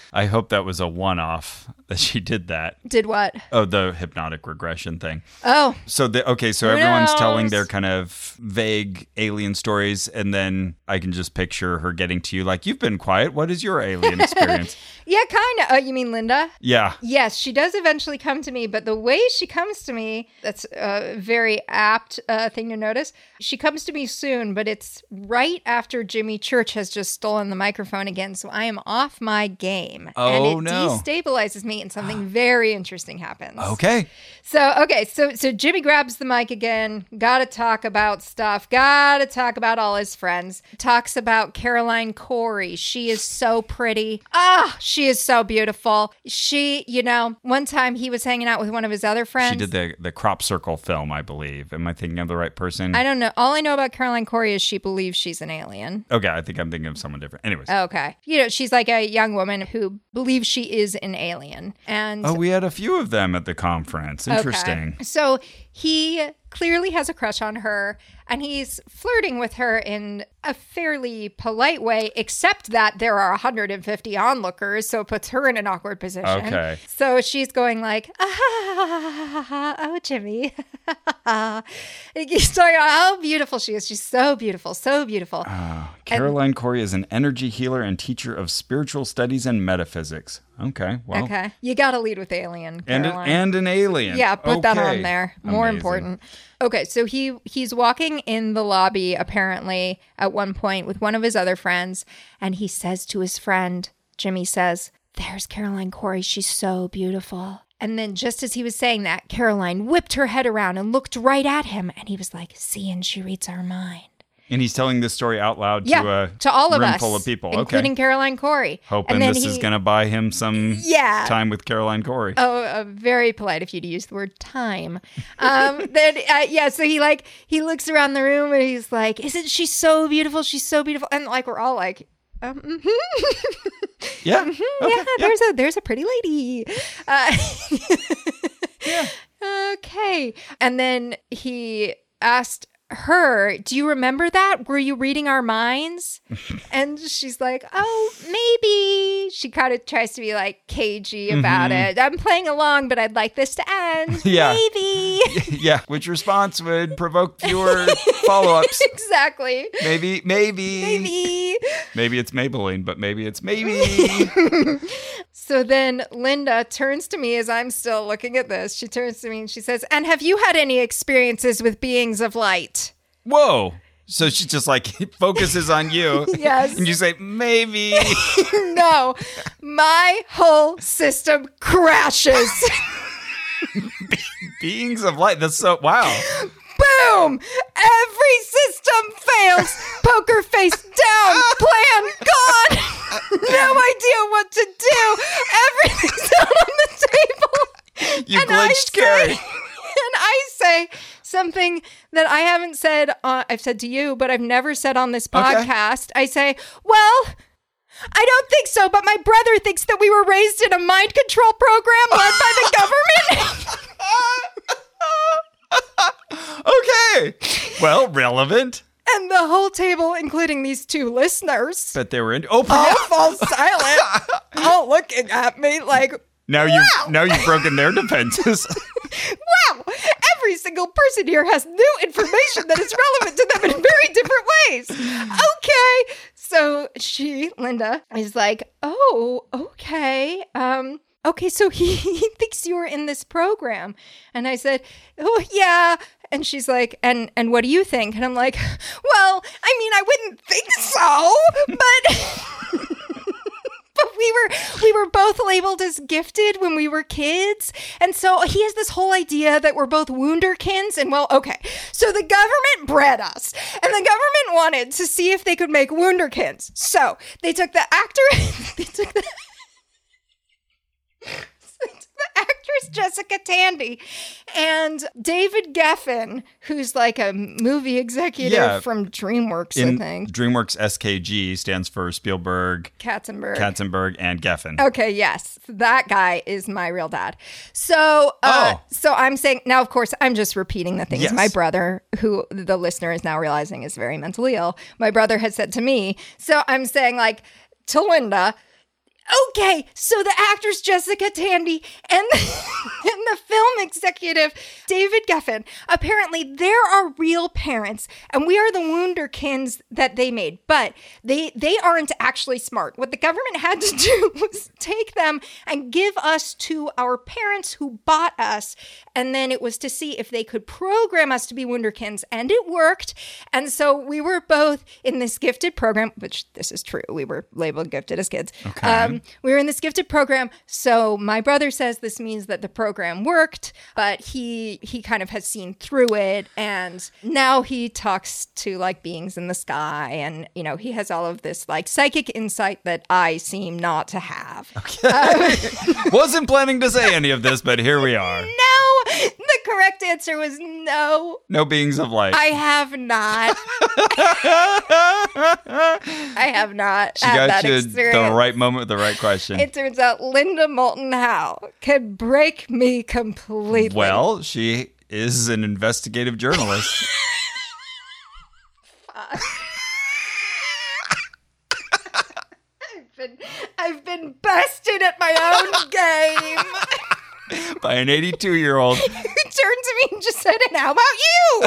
I hope that was a one-off that she did that. Did what? Oh, the hypnotic regression thing. Oh. So, the, okay, so Who everyone's knows? telling their kind of vague alien stories, and then I can just picture her getting to you like, you've been quiet. What is your alien experience? Yeah, kind of. Oh, you mean Linda? Yeah. Yes, she does eventually come to me, but the way she comes to me, that's a very apt uh, thing to notice. She comes to me soon, but it's right after Jimmy Church has just stolen the microphone again, so I am off my game. Oh, and it no. destabilizes me, and something very interesting happens. Okay. So, okay, so so Jimmy grabs the mic again, gotta talk about stuff, gotta talk about all his friends, talks about Caroline Corey. She is so pretty. Ah, she is so beautiful. She, you know, one time he was hanging out with one of his other friends. She did the, the crop circle film, I believe. Am I thinking of the right person? I don't know. All I know about Caroline Corey is she believes she's an alien. Okay, I think I'm thinking of someone different. Anyways. Okay. You know, she's like a young woman who believes she is an alien. And Oh, we had a few of them at the conference. Interesting. Okay. So he clearly has a crush on her, and he's flirting with her in a fairly polite way, except that there are one hundred fifty onlookers, so it puts her in an awkward position. Okay. So she's going like, ah, oh, Jimmy. He's talking about how beautiful she is. She's so beautiful, so beautiful. Uh, Caroline Corey is an energy healer and teacher of spiritual studies and metaphysics. Okay, well. Okay. You got to lead with alien, And, a, Caroline. and an alien. Yeah, put that Okay. on there. More Amazing. important. Okay, so he he's walking in the lobby apparently at one point with one of his other friends, and he says to his friend, Jimmy says, "There's Caroline Corey. She's so beautiful." And then just as he was saying that, Caroline whipped her head around and looked right at him, and he was like, "See, and she reads our mind." And he's telling this story out loud Yeah, to a to all of room us, full of people. including Okay. Caroline Corey. Hoping And then this he- is going to buy him some Yeah. time with Caroline Corey. Oh, uh, very polite of you to use the word time. Um, then, uh, yeah, so he like, he looks around the room and he's like, isn't she so beautiful? She's so beautiful. And like, we're all like, um, mhm. Yeah. Mhm, Okay, yeah, there's a, there's a pretty lady. Uh, Yeah. okay. And then he asked her, do you remember that? Were you reading our minds? And she's like, oh, maybe. She kind of tries to be like cagey about it. I'm playing along, but I'd like this to end. Yeah. Maybe. Yeah. Which response would provoke fewer follow-ups? Exactly. Maybe, maybe. Maybe. Maybe it's Maybelline, but maybe it's maybe. So then Linda turns to me as I'm still looking at this. She turns to me and she says, and have you had any experiences with beings of light? Whoa. So she just like focuses on you. Yes. And you say, maybe. No, my whole system crashes. Beings of light. That's so, wow. Boom! Every system fails. Poker face down. Plan gone. No idea what to do. Everything's out on the table. You And I glitched say- Carrie. And I say something that I haven't said, uh, I've said to you, but I've never said on this Okay. podcast. I say, well, I don't think so, but my brother thinks that we were raised in a mind control program led by the government. Okay. Well, relevant. And the whole table, including these two listeners, But they were in. Oh, all yeah. fall silent, all looking at me like, Now wow. you've now you've broken their defenses. wow, every single person here has new information that is relevant to them in very different ways. Okay. So she, Linda, is like, oh, okay. Um, okay, so he, he thinks you were in this program. And I said, oh, yeah. And she's like, and and what do you think? And I'm like, well, I mean, I wouldn't think so, but... But we were we were both labeled as gifted when we were kids. And so he has this whole idea that we're both wunderkinds. And well, okay. So the government bred us. And the government wanted to see if they could make wunderkinds. So they took the actor they took the the actress Jessica Tandy and David Geffen, who's like a movie executive Yeah. from DreamWorks, In I think. DreamWorks S K G stands for Spielberg, Katzenberg. Katzenberg, and Geffen. Okay, yes. That guy is my real dad. So, uh, Oh. so I'm saying, now, of course, I'm just repeating the things Yes. my brother, who the listener is now realizing is very mentally ill, my brother had said to me. So I'm saying, like, to Linda, Okay, so the actress Jessica Tandy and the, and the film executive David Geffen, apparently there are real parents, and we are the Wunderkinds that they made, but they they aren't actually smart. What the government had to do was take them and give us to our parents who bought us, and then it was to see if they could program us to be Wunderkinds, and it worked. And so we were both in this gifted program, which this is true. We were labeled gifted as kids. Okay. Um, we were in this gifted program. So my brother says this means that the program worked, but he he kind of has seen through it. And now he talks to like beings in the sky. And, you know, he has all of this like psychic insight that I seem not to have. Okay. Um, Wasn't planning to say any of this, but here we are. No, the correct answer was no. No beings of light. I have not. I have not She had got that you experience. the right moment with the right question. It turns out Linda Moulton Howe can break me completely. Well, she is an investigative journalist. I've been, I've been bested at my own game. By an eighty-two-year-old. Who turned to me and just said, and how about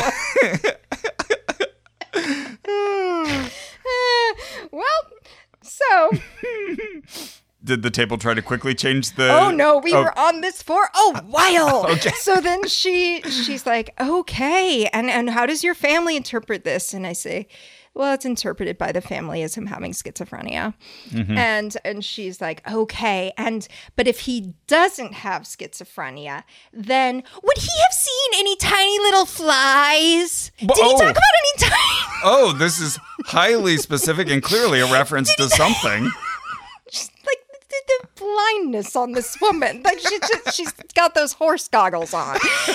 you? uh, well, so... Did the table try to quickly change the... Oh, no, we oh. were on this for a while. Okay. So then she she's like, okay, and, and how does your family interpret this? And I say, well, it's interpreted by the family as him having schizophrenia. Mm-hmm. And and she's like, okay, and but if he doesn't have schizophrenia, then would he have seen any tiny little flies? Did oh. he talk about any tiny... Oh, this is highly specific and clearly a reference to something. Just like the, the blindness on this woman. Like she just, she's got those horse goggles on.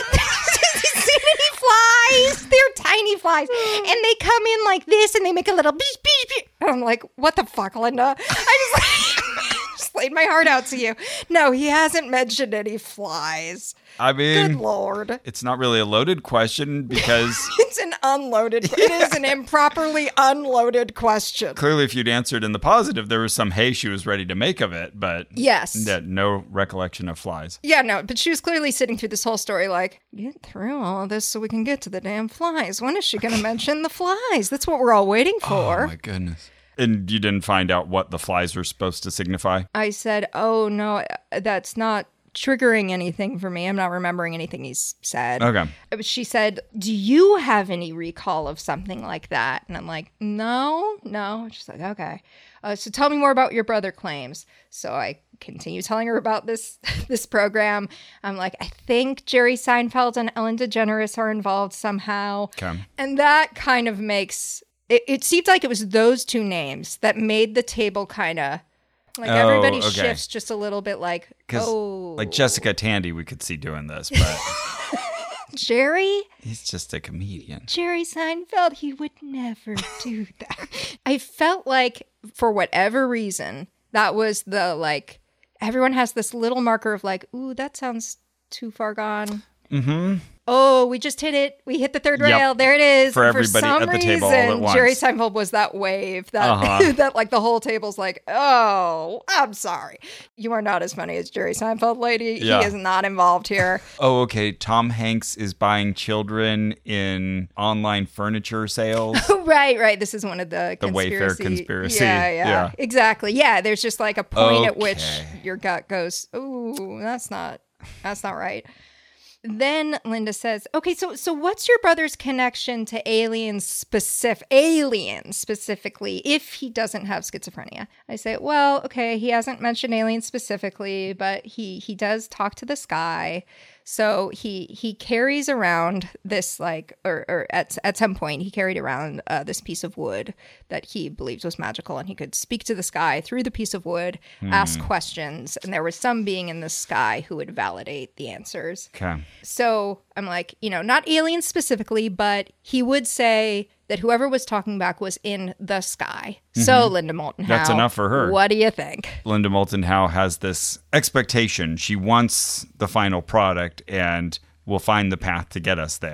Flies, they're tiny flies, and they come in like this, and they make a little beep beep beep. And I'm like, what the fuck, Linda? I just, like, just laid my heart out to you. No, he hasn't mentioned any flies. I mean, good Lord, it's not really a loaded question because it's an unloaded. It is an improperly unloaded question. Clearly, if you'd answered in the positive, there was some hay she was ready to make of it, but yes, no recollection of flies. Yeah, no, but she was clearly sitting through this whole story like, get through all of this so we can get to the damn flies. When is she going to mention the flies? That's what we're all waiting for. Oh, my goodness. And you didn't find out what the flies were supposed to signify? I said, oh, no, that's not triggering anything for me. I'm not remembering anything he's said. Okay. She said, do you have any recall of something like that? And I'm like, no, no. She's like, okay. Uh, so tell me more about your brother claims. So I continue telling her about this this program. I'm like, I think Jerry Seinfeld and Ellen DeGeneres are involved somehow. Okay. And that kind of makes, it, it seemed like it was those two names that made the table kind of, like oh, everybody okay. shifts just a little bit like, oh. Like Jessica Tandy, we could see doing this, but... Jerry? He's just a comedian. Jerry Seinfeld, he would never do that. I felt like, for whatever reason, that was the, like, everyone has this little marker of like, ooh, that sounds too far gone. Mm-hmm. Oh, we just hit it. We hit the third Yep. rail. There it is. For And everybody for some at the reason, table all at once. Jerry Seinfeld was that wave that, Uh-huh. that like the whole table's like, oh, I'm sorry. You are not as funny as Jerry Seinfeld, lady. Yeah. He is not involved here. Oh, okay. Tom Hanks is buying children in online furniture sales. Right, right. This is one of the The Wayfair conspiracy. conspiracy. Yeah, yeah, Yeah. Exactly. Yeah, there's just like a point at which Okay. your gut goes, ooh, that's not, that's not right. Then Linda says, okay, so so what's your brother's connection to aliens specific aliens specifically if he doesn't have schizophrenia? I say, well, okay, he hasn't mentioned aliens specifically, but he he does talk to the sky. So he he carries around this like, or, or at at some point he carried around uh, this piece of wood that he believed was magical, and he could speak to the sky through the piece of wood, Hmm. ask questions, and there was some being in the sky who would validate the answers. Okay. So I'm like, you know, not aliens specifically, but he would say that whoever was talking back was in the sky. So Linda Moulton Howe, That's enough for her. What do you think? Linda Moulton Howe has this expectation. She wants the final product and will find the path to get us there.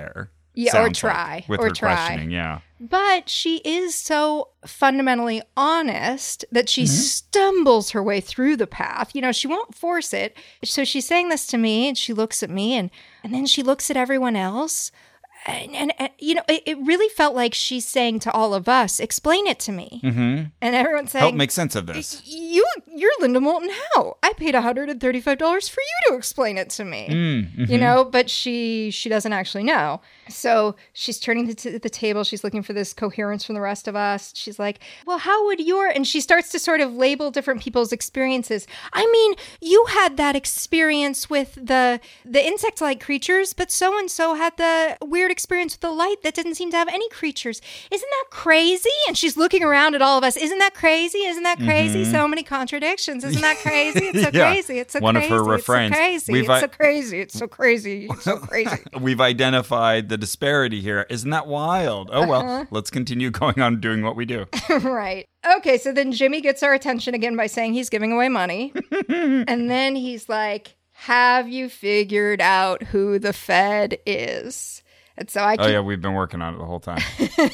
Yeah, or sounds try, like, with or her try. questioning. Yeah. But she is so fundamentally honest that she Mm-hmm. stumbles her way through the path. You know, she won't force it. So she's saying this to me, and she looks at me, and, and then she looks at everyone else. And, and, and you know, it, it really felt like she's saying to all of us, explain it to me. Mm-hmm. And everyone's saying, Help make sense of this. you, you're Linda Moulton Howe. I paid one hundred thirty-five dollars for you to explain it to me. Mm-hmm. You know, but she she doesn't actually know. So she's turning to t- the table. She's looking for this coherence from the rest of us. She's like, well, how would your... And she starts to sort of label different people's experiences. I mean, you had that experience with the the insect-like creatures, but so-and-so had the weird experience with the light that didn't seem to have any creatures. Isn't that crazy? And she's looking around at all of us. Isn't that crazy? Isn't that crazy? So many contradictions. Isn't that crazy? It's so Yeah. crazy. It's so One of crazy. her refrains. It's so crazy. We've It's I- so crazy. It's so crazy. It's so crazy. We've identified the disparity here. Isn't that wild? Oh, well, Uh-huh. let's continue going on doing what we do. Right. Okay, so then Jimmy gets our attention again by saying he's giving away money. And then he's like, have you figured out who the Fed is? And so I keep, Oh, yeah, we've been working on it the whole time.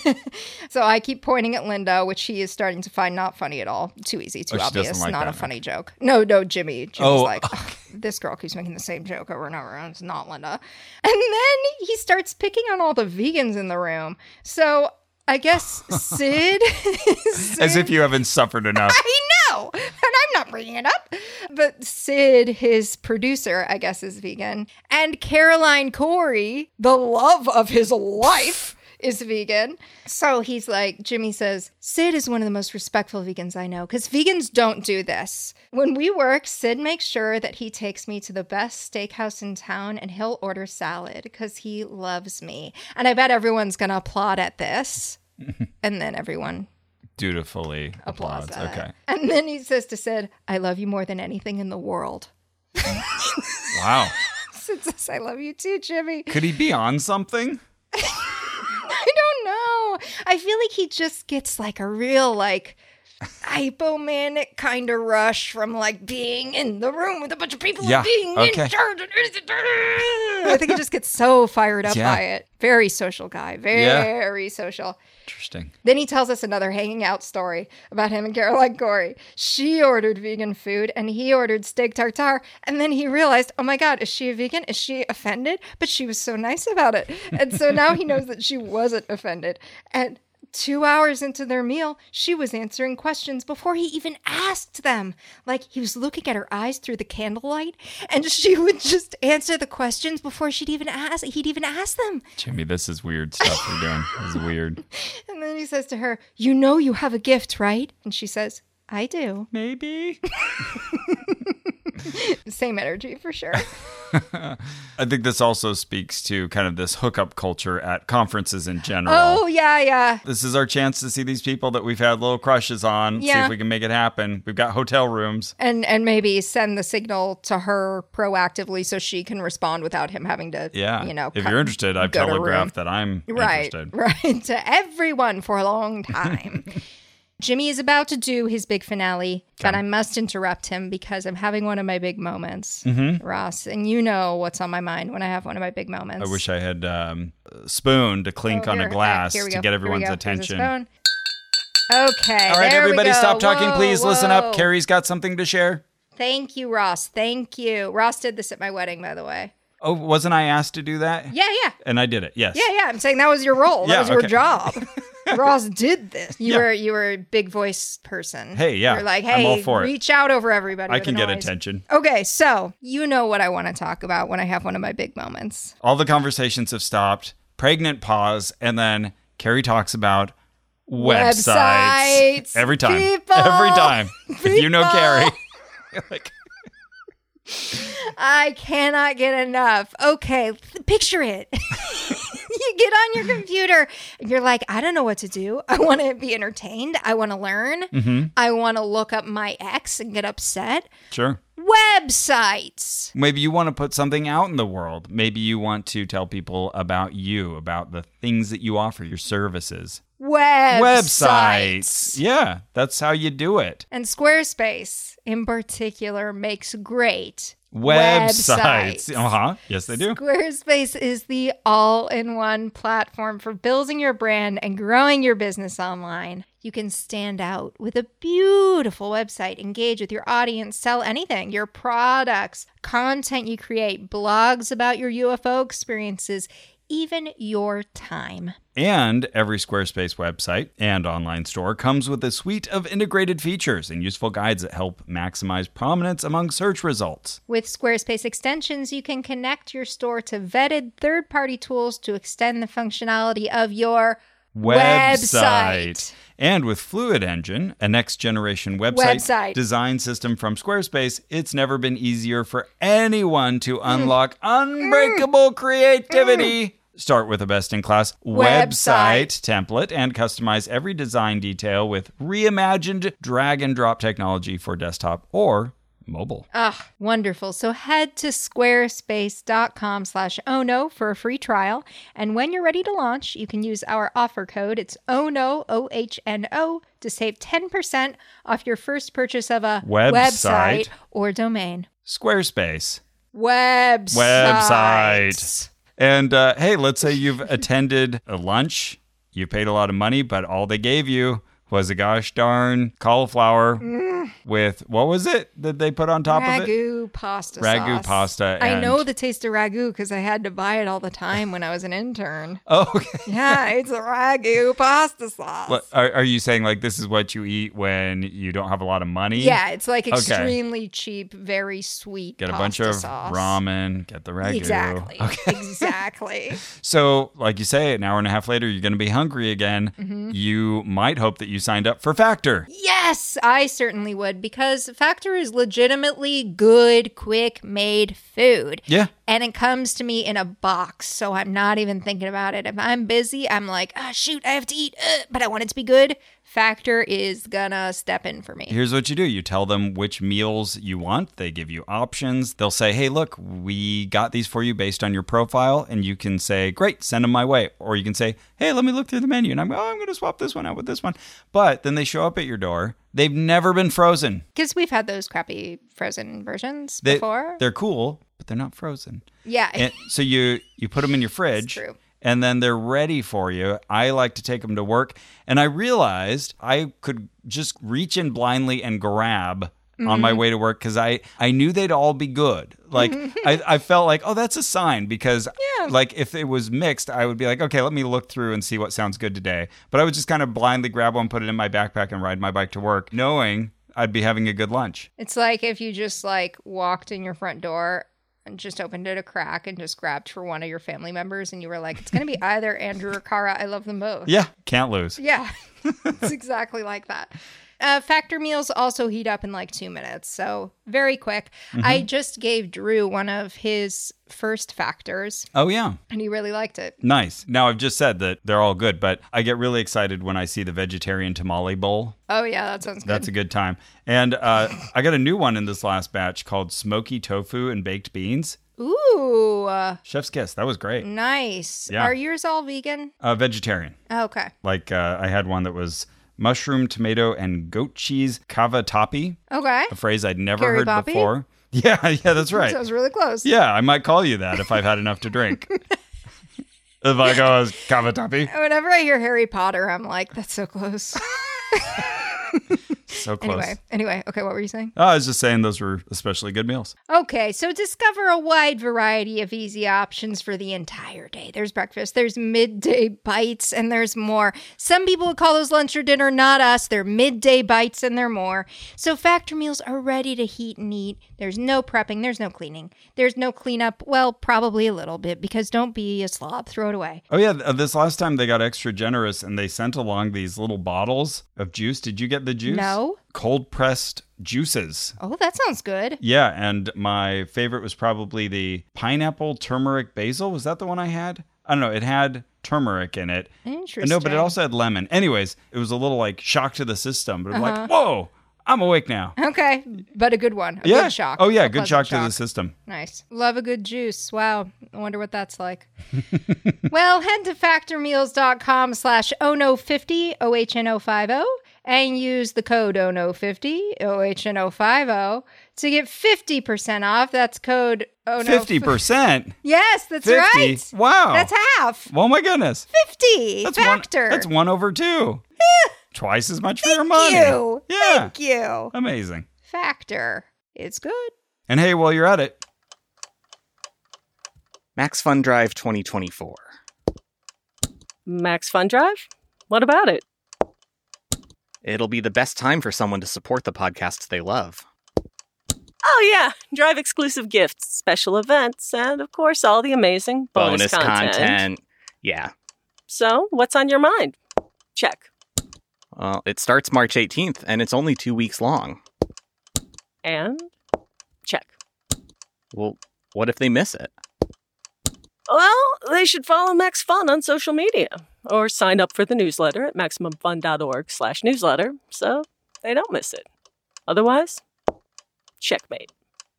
so I keep pointing at Linda, which she is starting to find not funny at all. Too easy, too Oh, she doesn't obvious, like not that. a funny joke. No, no, Jimmy. Jimmy's Oh. like, "Ugh, this girl keeps making the same joke over and over, and it's not Linda. And then he starts picking on all the vegans in the room. So I guess Sid... As if you haven't suffered enough. I know, and I'm not bringing it up. But Sid, his producer, I guess, is vegan. And Caroline Corey, the love of his life, is vegan. So he's like, Jimmy says, Sid is one of the most respectful vegans I know, because vegans don't do this. When we work, Sid makes sure that he takes me to the best steakhouse in town, and he'll order salad because he loves me. And I bet everyone's going to applaud at this. And then everyone Dutifully applauds applauds. at it. Okay. And then he says to Sid, I love you more than anything in the world. Wow. Sid says, I love you too, Jimmy. Could he be on something? I don't know. I feel like he just gets like a real like hypomanic kind of rush from like being in the room with a bunch of people Yeah, and being okay. in charge. I think he just gets so fired up Yeah. by it. Very social guy. Very social. Interesting. Then he tells us another hanging out story about him and Caroline Corey. She ordered vegan food and he ordered steak tartare. And then he realized, oh my God, is she a vegan? Is she offended? But she was so nice about it. And so now he knows that she wasn't offended. And two hours into their meal, she was answering questions before he even asked them. Like he was looking at her eyes through the candlelight, and she would just answer the questions before she'd even ask. He'd even ask them. Jimmy, this is weird stuff you're doing. This is weird. And then he says to her, "You know you have a gift, right?" And she says, "I do." Maybe. Same energy for sure. I think this also speaks to kind of this hookup culture at conferences in general. Oh, yeah, yeah. This is our chance to see these people that we've had little crushes on, see Yeah. if we can make it happen. We've got hotel rooms. And and maybe send the signal to her proactively so she can respond without him having to, Yeah. you know, if cut- you're interested, I've go to room. telegraphed that I'm Right, interested. right. To everyone for a long time. Jimmy is about to do his big finale, but I must interrupt him because I'm having one of my big moments, Mm-hmm. Ross. And you know what's on my mind when I have one of my big moments. I wish I had um, a spoon to clink Oh, on here, a glass here we to go. get Here we everyone's go. Here's a attention. spoon. Okay. All right, there we everybody, go. stop talking, Whoa, please. Listen whoa. up. Carrie's got something to share. Thank you, Ross. Thank you. Ross did this at my wedding, by the way. Oh, wasn't I asked to do that? Yeah, yeah. And I did it, yes. Yeah, yeah. I'm saying that was your role. That Yeah, was your okay. job. Ross did this. You Yeah. were you were a big voice person. Hey, yeah. You're like, I'm hey, all for it. reach out over everybody. I with can a get noise. attention. Okay, so you know what I want to talk about when I have one of my big moments. All the conversations have stopped. Pregnant pause, and then Carrie talks about websites. Websites, Every time. people, Every time. If you know people. Carrie. You're like, I cannot get enough. Okay, picture it. You get on your computer and you're like, I don't know what to do. I want to be entertained. I want to learn. Mm-hmm. I want to look up my ex and get upset. sure. Websites. Maybe you want to put something out in the world. Maybe you want to tell people about you, about the things that you offer, your services. websites. Websites. Yeah, that's how you do it. And Squarespace, in particular, makes great Websites. websites. Uh-huh. Yes, they do. Squarespace is the all-in-one platform for building your brand and growing your business online. You can stand out with a beautiful website, engage with your audience, sell anything, your products, content you create, blogs about your U F O experiences, even your time. And every Squarespace website and online store comes with a suite of integrated features and useful guides that help maximize prominence among search results. With Squarespace extensions, you can connect your store to vetted third-party tools to extend the functionality of your website. website. And with Fluid Engine, a next-generation website, Website. design system from Squarespace, it's never been easier for anyone to unlock unbreakable creativity. Start with a best-in-class website. Website. template and customize every design detail with reimagined drag-and-drop technology for desktop or mobile. Ah, wonderful. So head to squarespace.com slash ono for a free trial. And when you're ready to launch, you can use our offer code. It's ONO, O H N O, to save ten percent off your first purchase of a Website. website or domain. Squarespace. Website. Website. And uh, hey, let's say you've attended a lunch, you paid a lot of money, but all they gave you was a gosh darn cauliflower mm. with, what was it that they put on top of it? Ragu pasta Ragu sauce. pasta. I and- know the taste of ragu because I had to buy it all the time when I was an intern. Oh, okay. Yeah, it's a ragu pasta sauce. What, are, are you saying like this is what you eat when you don't have a lot of money? Yeah, it's like Okay. extremely cheap, very sweet Get a pasta bunch of sauce. ramen, get the ragu. Exactly. Okay. Exactly. So, like you say, an hour and a half later, you're going to be hungry again. Mm-hmm. You might hope that you signed up for Factor. Yes, I certainly would, because Factor is legitimately good, quick made food. Yeah. And it comes to me in a box, so I'm not even thinking about it. If I'm busy, I'm like, ah, shoot, I have to eat, uh, but I want it to be good. Factor is gonna step in for me. Here's what you do. You tell them which meals you want. They give you options. They'll say, hey, look, we got these for you based on your profile. And you can say, great, send them my way. Or you can say, hey, let me look through the menu. And I'm, oh, I'm going to swap this one out with this one. But then they show up at your door. They've never been frozen. Because we've had those crappy frozen versions They, before. They're cool, but they're not frozen. Yeah. And so you, you put them in your fridge. It's true. And then they're ready for you. I like to take them to work. And I realized I could just reach in blindly and grab mm-hmm. on my way to work because I, I knew they'd all be good. Like, I, I felt like, oh, that's a sign because, Yeah. like, if it was mixed, I would be like, okay, let me look through and see what sounds good today. But I would just kind of blindly grab one, put it in my backpack, and ride my bike to work, knowing I'd be having a good lunch. It's like if you just like walked in your front door and just opened it a crack and just grabbed for one of your family members and you were like, it's going to be either Andrew or Kara. I love them both. Yeah, can't lose. Yeah, it's exactly like that. Uh, Factor meals also heat up in like two minutes, so very quick. Mm-hmm. I just gave Drew one of his first Factors. Oh, yeah. And he really liked it. Nice. Now, I've just said that they're all good, but I get really excited when I see the vegetarian tamale bowl. Oh, yeah, that sounds good. That's a good time. And uh, I got a new one in this last batch called Smoky Tofu and Baked Beans. Ooh. Uh, Chef's kiss. That was great. nice. Yeah. Are yours all vegan? Uh, vegetarian. Oh, okay. Like uh, I had one that was mushroom, tomato, and goat cheese cavatappi, Okay. a phrase I'd never Gary heard Poppy? before. Yeah, yeah, that's right. Sounds really close. Yeah, I might call you that if I've had enough to drink. If I go as cavatappi. Whenever I hear Harry Potter, I'm like, that's so close. So close. Anyway, anyway, okay, what were you saying? Oh, I was just saying those were especially good meals. Okay, so discover a wide variety of easy options for the entire day. There's breakfast, there's midday bites, and there's more. Some people would call those lunch or dinner, not us. They're midday bites and they're more. So Factor meals are ready to heat and eat. There's no prepping, there's no cleaning. There's no cleanup, well, probably a little bit, because don't be a slob, throw it away. Oh, yeah. th- This last time they got extra generous and they sent along these little bottles of juice. Did you get the juice? No. Cold pressed juices. Oh, that sounds good. Yeah. And my favorite was probably the pineapple turmeric basil. Was that the one I had? I don't know. It had turmeric in it. Interesting. No, but it also had lemon. Anyways, it was a little like shock to the system. But I'm Uh-huh. like, whoa, I'm awake now. Okay, but a good one. A yeah. good shock. Oh, yeah. A Good pleasant shock, to the system. Nice. Love a good juice. Wow. I wonder what that's like. Well, head to factormeals.com slash oh no fifty, O H N O fifty, and use the code oh no fifty, O H N O fifty, to get fifty percent off. That's code oh no fifty percent? Yes, that's fifty? right. Wow. That's half. Oh, my goodness. fifty. That's Factor. One, that's one over two. Twice as much for your Thank money. you. Yeah. Thank you. Amazing. Factor. It's good. And hey, while you're at it, Max Fun Drive twenty twenty-four. Max Fun Drive? What about it? It'll be the best time for someone to support the podcasts they love. Oh, yeah. Drive exclusive gifts, special events, and, of course, all the amazing bonus, Bonus content. content. Yeah. So, what's on your mind? Check. Well, it starts March eighteenth, and it's only two weeks long. And check. Well, what if they miss it? Well, they should follow Max Fun on social media or sign up for the newsletter at maximumfun.org slash newsletter so they don't miss it. Otherwise, checkmate.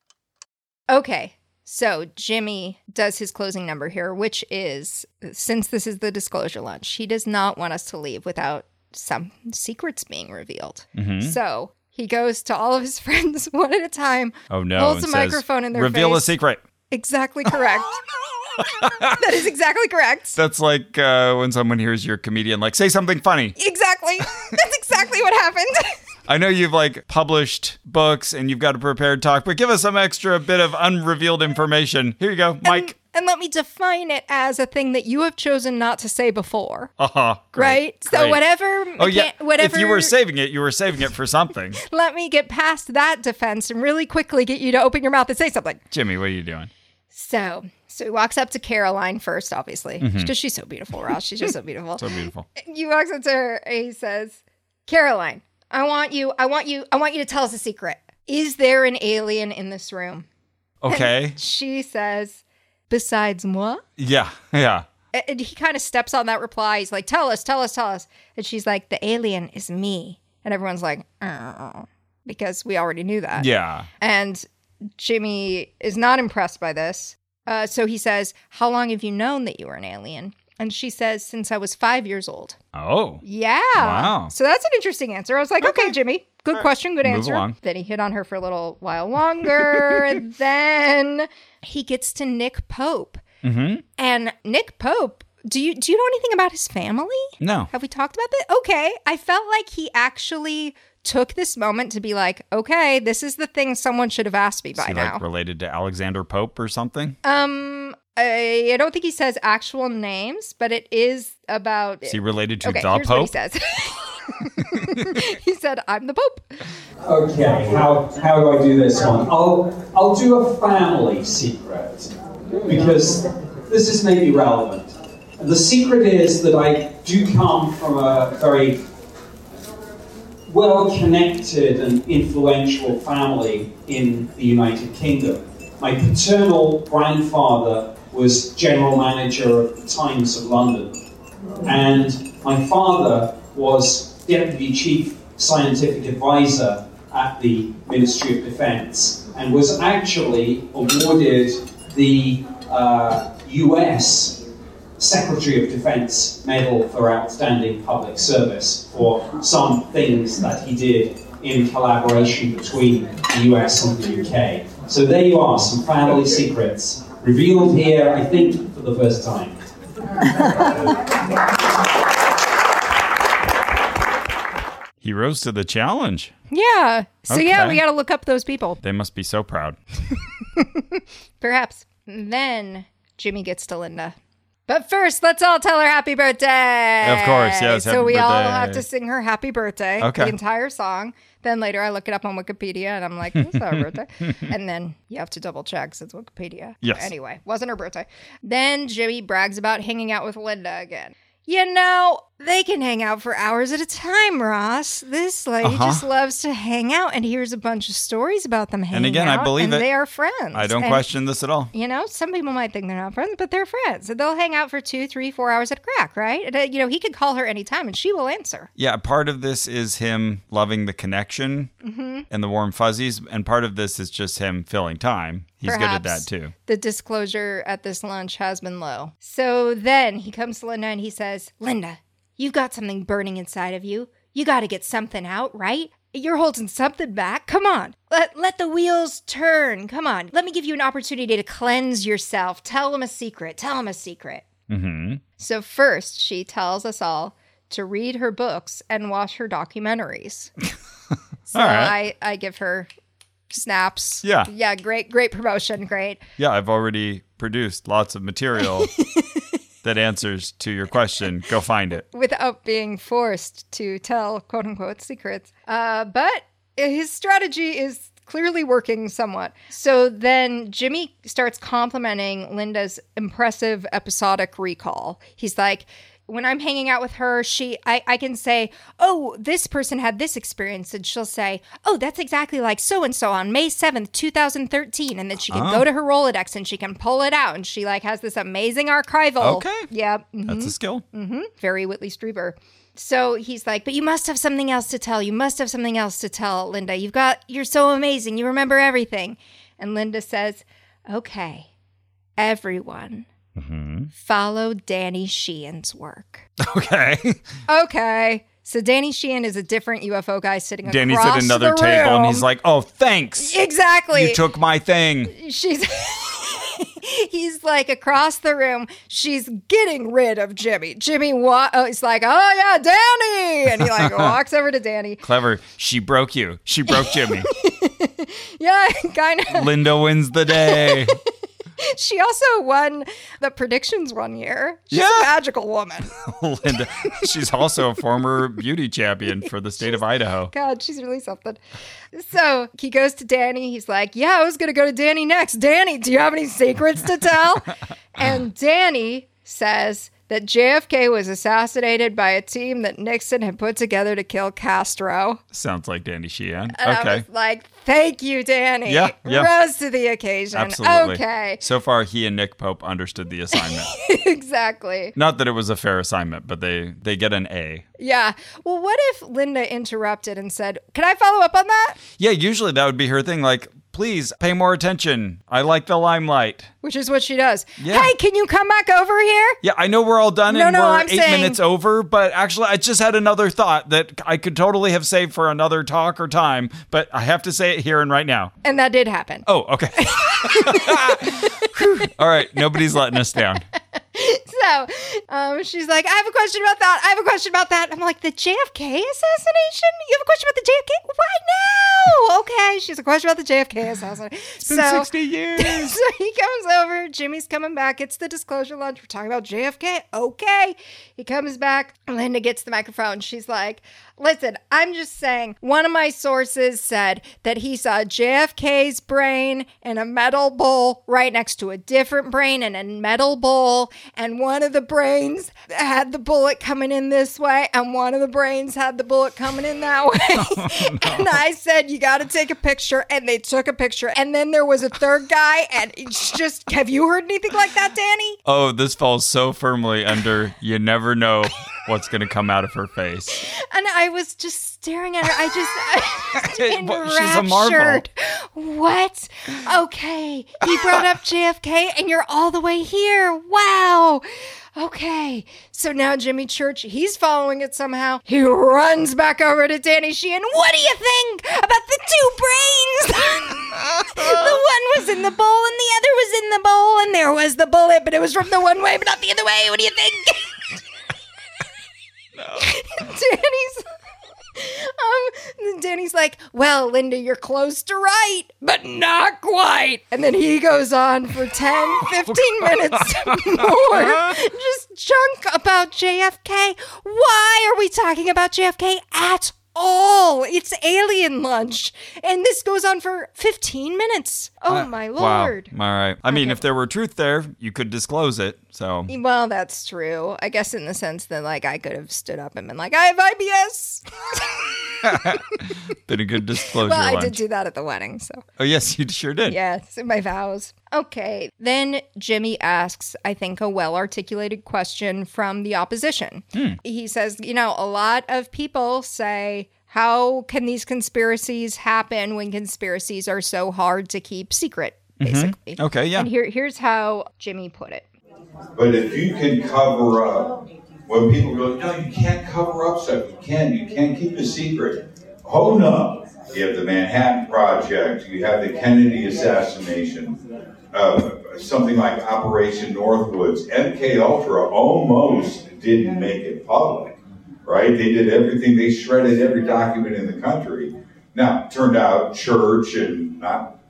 Okay. So Jimmy does his closing number here, which is, since this is the disclosure lunch, he does not want us to leave without some secrets being revealed. Mhm. So he goes to all of his friends one at a time, oh no, holds and a says, microphone in their reveal a face. secret. Exactly correct. That is exactly correct. That's like uh, when someone hears you're a comedian, like, say something funny. Exactly. That's exactly what happened. I know you've like published books and you've got a prepared talk, but give us some extra bit of unrevealed information. Here you go, Mike. And, and let me define it as a thing that you have chosen not to say before. Uh-huh. Great, Right? So great. whatever, Oh yeah. whatever. If you were saving it, you were saving it for something. Let me get past that defense and really quickly get you to open your mouth and say something. Jimmy, what are you doing? So, so he walks up to Caroline first, obviously, because Mm-hmm. she's so beautiful, Ross. She's just so beautiful. So beautiful. He walks up to her and he says, "Caroline, I want you, I want you, I want you to tell us a secret. Is there an alien in this room?" Okay. And she says, "Besides moi?" Yeah. Yeah. And he kind of steps on that reply. He's like, "Tell us, tell us, tell us." And she's like, "The alien is me." And everyone's like, "Oh," because we already knew that. Yeah. And Jimmy is not impressed by this. Uh, so he says, "How long have you known that you were an alien?" And she says, "Since I was five years old." Oh. Yeah. Wow. So that's an interesting answer. I was like, okay, Jimmy, good question, good Move answer. along. Then he hit on her for a little while longer. Then he gets to Nick Pope. Mm-hmm. And Nick Pope, do you do you know anything about his family? No. Have we talked about that? Okay. I felt like he actually took this moment to be like, okay, this is the thing someone should have asked me Is by he now. like related to Alexander Pope or something? Um, I, I don't think he says actual names, but it is about. Is he related to okay, the here's Pope? what he says. He said, "I'm the Pope." Okay, how, how do I do this one? I'll, I'll do a family secret, because this is maybe relevant. And the secret is that I do come from a very well-connected and influential family in the United Kingdom. My paternal grandfather was general manager of the Times of London, and my father was deputy chief scientific advisor at the Ministry of Defense, and was actually awarded the uh, U S Secretary of Defense Medal for Outstanding Public Service for some things that he did in collaboration between the U S and the U K. So there you are, some family secrets revealed here, I think, for the first time. He rose to the challenge. Yeah. So yeah, Okay. we got to look up those people. They must be so proud. Perhaps. Then Jimmy gets to Linda. But first, let's all tell her happy birthday. Of course, yes, So happy we all birthday. have to sing her happy birthday, Okay. the entire song. Then later I look it up on Wikipedia and I'm like, it's not her birthday. And then you have to double check since Wikipedia. Yes. Anyway, wasn't her birthday. Then Jimmy brags about hanging out with Linda again. You know, They can hang out for hours at a time, Ross. This lady Uh-huh. just loves to hang out and hears a bunch of stories about them hanging And again, I out, believe and it. they are friends. I don't And, question this at all. You know, some people might think they're not friends, but they're friends. And they'll hang out for two, three, four hours at a crack, right? And, uh, you know, he could call her anytime and she will answer. Yeah, part of this is him loving the connection Mm-hmm. and the warm fuzzies, and part of this is just him filling time. He's good at that Perhaps too. The disclosure at this lunch has been low. So then he comes to Linda and he says, Linda, you've got something burning inside of you. You got to get something out, right? You're holding something back. Come on. Let, let the wheels turn. Come on. Let me give you an opportunity to cleanse yourself. Tell him a secret. Tell him a secret. Mm-hmm. So first, she tells us all to read her books and watch her documentaries. So All right. I, I give her snaps. Yeah. Yeah, great, great promotion. Great. Yeah, I've already produced lots of material that answers to your question. Go find it. Without being forced to tell quote unquote secrets. Uh, but his strategy is clearly working somewhat. So then Jimmy starts complimenting Linda's impressive episodic recall. He's like, when I'm hanging out with her, she, I, I can say, oh, this person had this experience. And she'll say, oh, that's exactly like so-and-so on May seventh, twenty thirteen. And then she can Oh. go to her Rolodex and she can pull it out. And she like has this amazing archival. Okay. Yep. mhm. That's a skill. Very Whitley Strieber. So he's like, but you must have something else to tell. You must have something else to tell, Linda. You've got, you're so amazing. You remember everything. And Linda says, okay, everyone Mm-hmm. follow Danny Sheehan's work. Okay. Okay. So Danny Sheehan is a different U F O guy sitting Danny's across at another the table and room. he's like, oh, thanks. exactly. You took my thing. She's he's like across the room. She's getting rid of Jimmy. Jimmy wa- oh, he's like, oh yeah, Danny, and he like walks over to Danny. Clever. She broke you. She broke Jimmy. Yeah, kind of. Linda wins the day. She also won the predictions one year. She's Yeah. a magical woman. Linda. She's also a former beauty champion for the state of Idaho. God, she's really something. So he goes to Danny. He's like, yeah, I was going to go to Danny next. Danny, do you have any secrets to tell? And Danny says that J F K was assassinated by a team that Nixon had put together to kill Castro. Sounds like Danny Sheehan. And I Okay. was like, thank you, Danny. Yeah, yeah. Rose to the occasion. Absolutely. Okay. So far, he and Nick Pope understood the assignment. Exactly. Not that it was a fair assignment, but they, they get an A. Yeah. Well, what if Linda interrupted and said, can I follow up on that? Yeah, usually that would be her thing. Like, please pay more attention. I like the limelight. Which is what she does. Yeah. Hey, can you come back over here? Yeah, I know we're all done No, and no, we're I'm eight saying- minutes over, but actually, I just had another thought that I could totally have saved for another talk or time, but I have to say it here and right now. And that did happen. Oh, okay. Whew. All right, nobody's letting us down. So um, she's like, I have a question about that. I have a question about that. I'm like, the J F K assassination? You have a question about the J F K? Why no? Okay. She has a question about the J F K assassination. It's been so, sixty years. so he comes over. Jimmy's coming back. It's the disclosure lunch. We're talking about J F K. Okay. He comes back. Linda gets the microphone. She's like, listen, I'm just saying, one of my sources said that he saw J F K's brain in a metal bowl right next to a different brain in a metal bowl. And one of the brains had the bullet coming in this way, and one of the brains had the bullet coming in that way. Oh, no. And I said, you got to take a picture. And they took a picture. And then there was a third guy. And it's just, have you heard anything like that, Danny? Oh, this falls so firmly under you never know what's going to come out of her face. And I was just staring at her. I just, I was Well, she's a marvel. enraptured. What? Okay. He brought up J F K and you're all the way here. Wow. Okay. So now Jimmy Church, he's following it somehow. He runs back over to Danny Sheehan. What do you think about the two brains? The one was in the bowl and the other was in the bowl, and there was the bullet, but it was from the one way, but not the other way. What do you think? Danny's um Danny's like, well, Linda, you're close to right, but not quite. And then he goes on for ten, fifteen minutes more. Just junk about J F K. Why are we talking about J F K at all. It's alien lunch. And this goes on for fifteen minutes. Oh, Uh, my wow. Lord. All right. I mean, Okay. if there were truth there, you could disclose it. So, Well, that's true. I guess in the sense that, like, I could have stood up and been like, I have I B S. been a good disclosure Well, I lunch. did do that at the wedding, so. Oh, yes, you sure did. Yes, in my vows. Okay, then Jimmy asks, I think, a well-articulated question from the opposition. Hmm. He says, you know, a lot of people say, how can these conspiracies happen when conspiracies are so hard to keep secret, basically? Okay, yeah. And here, here's how Jimmy put it. But if you can cover up, when people go, no, you can't cover up stuff. You can. You can't keep a secret. Oh, no. You have the Manhattan Project. You have the Kennedy assassination. Uh, something like Operation Northwoods. M K Ultra almost didn't make it public, right? They did everything. They shredded every document in the country. Now, it turned out Church and not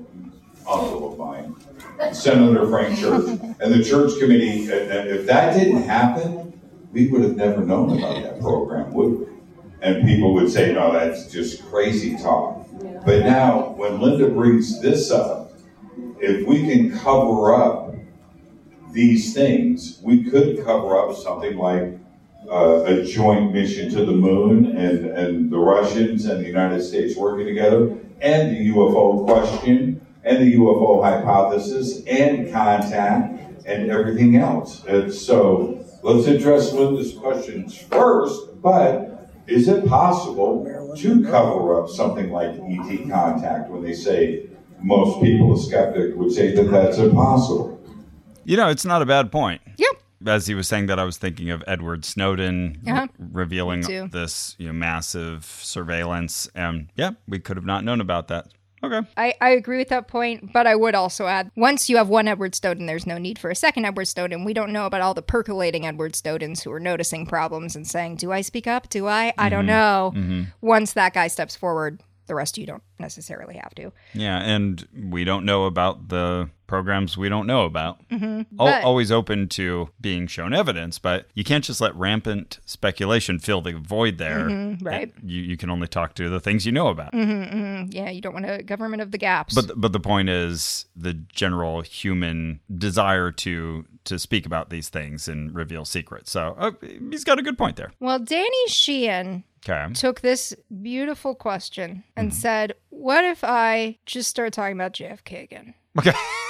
uncle of mine, Senator Frank Church, and the Church Committee, and if that didn't happen, we would have never known about that program, would we? And people would say, no, that's just crazy talk. But now, when Linda brings this up, if we can cover up these things, we could cover up something like uh, a joint mission to the moon and, and the Russians and the United States working together, and the U F O question, and the U F O hypothesis, and contact, and everything else. And so let's address Linda's questions first, but is it possible to cover up something like E T contact when they say most people, a skeptic, would say that that's impossible? You know, it's not a bad point. Yep. As he was saying that, I was thinking of Edward Snowden Uh-huh. re- revealing Me too. this, you know, massive surveillance. And yeah, we could have not known about that. Okay. I, I agree with that point, but I would also add, once you have one Edward Snowden, there's no need for a second Edward Snowden. We don't know about all the percolating Edward Snowdens who are noticing problems and saying, do I speak up? Do I? I don't know. Once that guy steps forward, the rest of you don't necessarily have to. Yeah, and we don't know about the programs we don't know about. Mm-hmm. Al- But- always open to being shown evidence, but you can't just let rampant speculation fill the void there. Mhm, right. You, you can only talk to the things you know about. Yeah, you don't want a government of the gaps. But but the point is the general human desire to to speak about these things and reveal secrets. So uh, he's got a good point there. well, Danny Sheehan Okay. took this beautiful question and said, what if I just start talking about J F K again? Okay.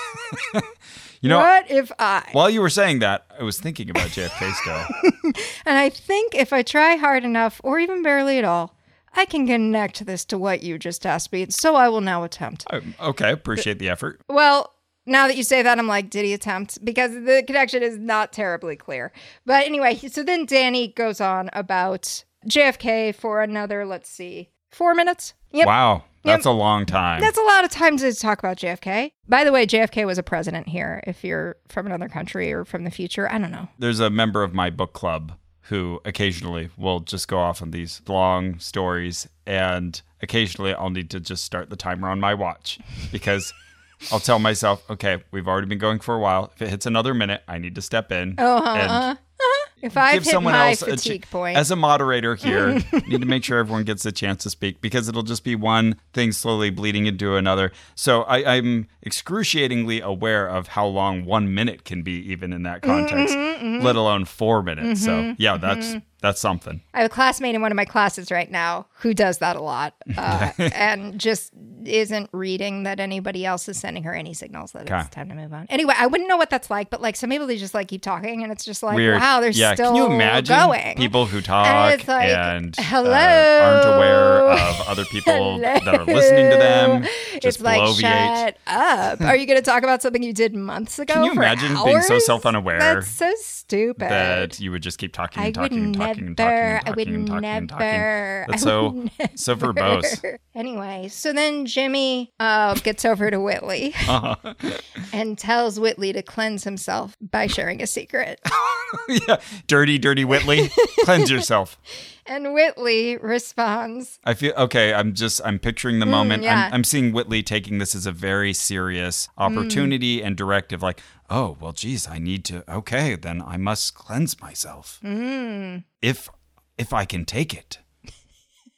you know, what if I? while you were saying that, I was thinking about J F K still. And I think if I try hard enough, or even barely at all, I can connect this to what you just asked me. So I will now attempt. Uh, okay, appreciate the effort. Well, now that you say that, I'm like, did he attempt? Because the connection is not terribly clear. But anyway, so then Danny goes on about J F K for another, let's see, four minutes? Yep. Wow, that's Yep. a long time. That's a lot of time to talk about J F K. By the way, J F K was a president here. If you're from another country or from the future, I don't know. There's a member of my book club who occasionally will just go off on these long stories, and occasionally I'll need to just start the timer on my watch because I'll tell myself, okay, we've already been going for a while. If it hits another minute, I need to step in Oh, uh-huh. and uh-huh. If I've give hit someone my else a fatigue ch- point. as a moderator here. Need to make sure everyone gets a chance to speak because it'll just be one thing slowly bleeding into another. So I, I'm excruciatingly aware of how long one minute can be, even in that context, let alone four minutes. So yeah, that's that's something. I have a classmate in one of my classes right now who does that a lot uh, and just isn't reading that anybody else is sending her any signals that Okay. it's time to move on. Anyway, I wouldn't know what that's like, but like some people, they just like keep talking and it's just like, Weird. wow, they're yeah. still Can you imagine going. people who talk And it's like, and hello? uh, aren't aware of other people that are listening to them? Just It's like, bloviate. shut up. Are you going to talk about something you did months ago? Can you for imagine being so hours? self-unaware That's so stupid. that you would just keep talking and I would talking and talking and never. talking and I would talking and talking and talking. never. That's I so would so never. verbose. Anyway, so then Jimmy uh, gets over to Whitley Uh-huh. and tells Whitley to cleanse himself by sharing a secret. Yeah, dirty, dirty Whitley, cleanse yourself. And Whitley responds, I feel okay. I'm just I'm picturing the moment. Mm, yeah. I'm, I'm seeing Whitley taking this as a very serious opportunity and directive. Like, oh well, geez, I need to. Okay, then I must cleanse myself. mm. If if I can take it.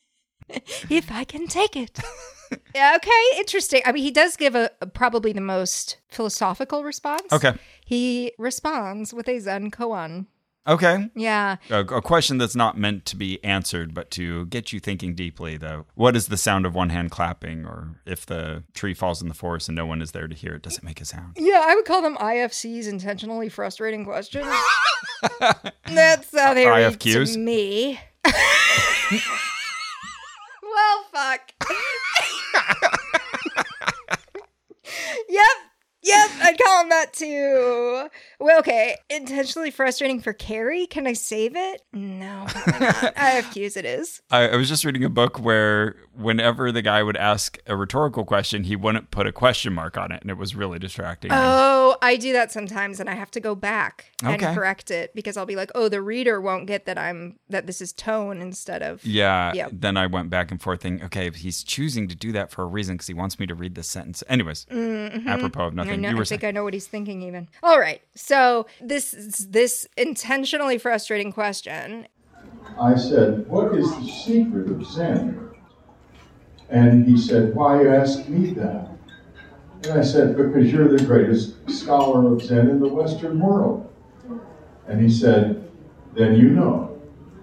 If I can take it. Okay, interesting. I mean, he does give a, a probably the most philosophical response. Okay. He responds with a Zen koan. Okay. Yeah. A, a question that's not meant to be answered, but to get you thinking deeply, though. What is the sound of one hand clapping? Or if the tree falls in the forest and no one is there to hear it, does it make a sound? Yeah, I would call them I F Cs, intentionally frustrating questions. That's how they I read F Qs? to me. Well, fuck. Yep. Yep, I'd call him that too. Well, okay. Intentionally frustrating for Carrie? Can I save it? No, probably not. I have Q's, it is. I, I was just reading a book where whenever the guy would ask a rhetorical question, he wouldn't put a question mark on it, and it was really distracting. Oh, I do that sometimes, and I have to go back and Okay. correct it because I'll be like, oh, the reader won't get that I'm that this is tone instead of Yeah. Yep. Then I went back and forth thinking, okay, he's choosing to do that for a reason because he wants me to read this sentence. Anyways, Mm-hmm. apropos of nothing. I, know, you I were think saying. I know what he's thinking even. All right. So this this intentionally frustrating question. I said, what is the secret of Zen? And he said, why ask me that? And I said, because you're the greatest scholar of Zen in the Western world. And he said, then you know.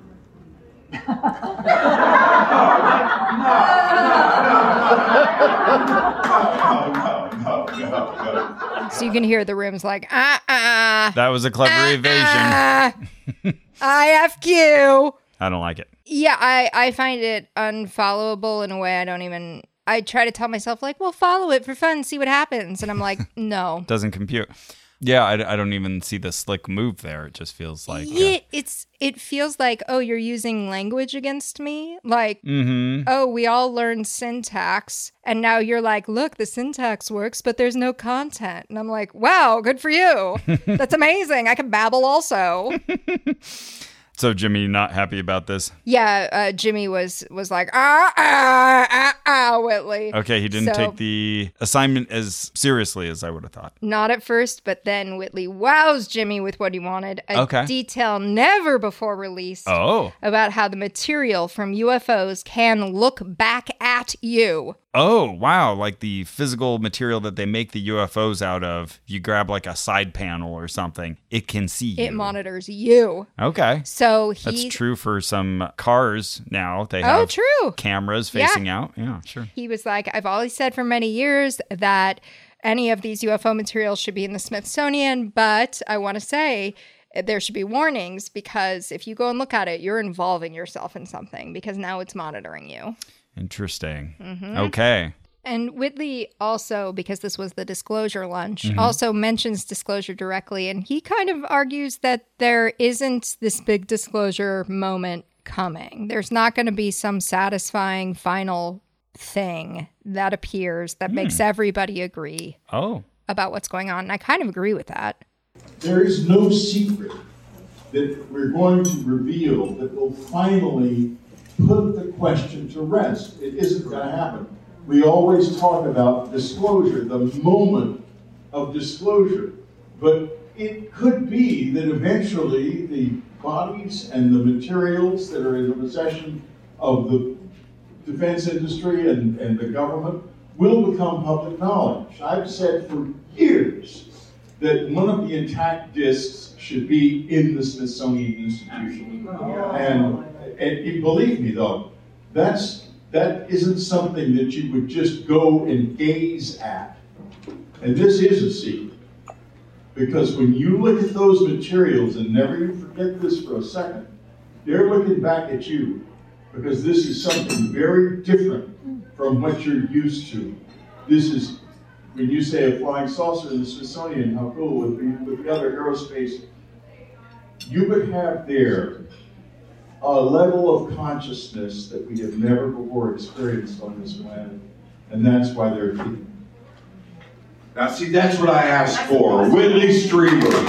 No, no, no, no, no. So you can hear the room's like, ah, ah, That was a clever evasion. ah, I F Q. I don't like it. Yeah, I, I find it unfollowable in a way I don't even, I try to tell myself like, well, follow it for fun, see what happens. And I'm like, no. Doesn't compute. Yeah, I, I don't even see the slick move there. It just feels like. Yeah, it's it feels like, oh, you're using language against me. Like, Mm-hmm. oh, we all learned syntax. And now you're like, look, the syntax works, but there's no content. And I'm like, wow, good for you. That's amazing. I can babble also. So Jimmy not happy about this. Yeah, uh, Jimmy was was like, ah, ah, ah, ah, Whitley. Okay, he didn't So- take the assignment as seriously as I would have thought. Not at first, but then Whitley wows Jimmy with what he wanted. A Okay. detail never before released Oh. about how the material from U F Os can look back at you. Oh, wow. Like the physical material that they make the U F Os out of, you grab like a side panel or something, it can see you. It monitors you. Okay. So he... That's true for some cars now. They have Oh, true. cameras Yeah. facing out. Yeah, sure. He was like, I've always said for many years that any of these U F O materials should be in the Smithsonian, but I want to say there should be warnings because if you go and look at it, you're involving yourself in something because now it's monitoring you. Interesting. Mm-hmm. Okay. And Whitley also, because this was the disclosure lunch, Mm-hmm. also mentions disclosure directly. And he kind of argues that there isn't this big disclosure moment coming. There's not going to be some satisfying final thing that appears that makes everybody agree Oh. about what's going on. And I kind of agree with that. There is no secret that we're going to reveal that will finally put the question to rest. It isn't going to happen. We always talk about disclosure, the moment of disclosure. But it could be that eventually the bodies and the materials that are in the possession of the defense industry and, and the government will become public knowledge. I've said for years that one of the intact discs should be in the Smithsonian Institution. And, and you believe me though, that's, that isn't something that you would just go and gaze at. And this is a secret. Because when you look at those materials, and never you forget this for a second, they're looking back at you. Because this is something very different from what you're used to. This is, when you say a flying saucer in the Smithsonian, how cool with the, with the other aerospace, you would have there a level of consciousness that we have never before experienced on this planet. And that's why they're keeping. Now see, that's what I asked for, Whitley Strieber.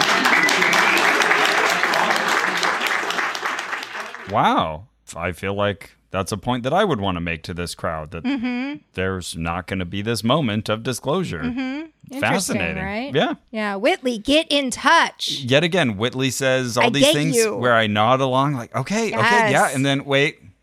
Wow. I feel like that's a point that I would want to make to this crowd, that Mm-hmm. there's not going to be this moment of disclosure. Mm-hmm. Fascinating. Right? Yeah. Yeah. Whitley, get in touch. Yet again, Whitley says all I these get things you. where I nod along like, okay, okay, yeah. Yes. And then wait,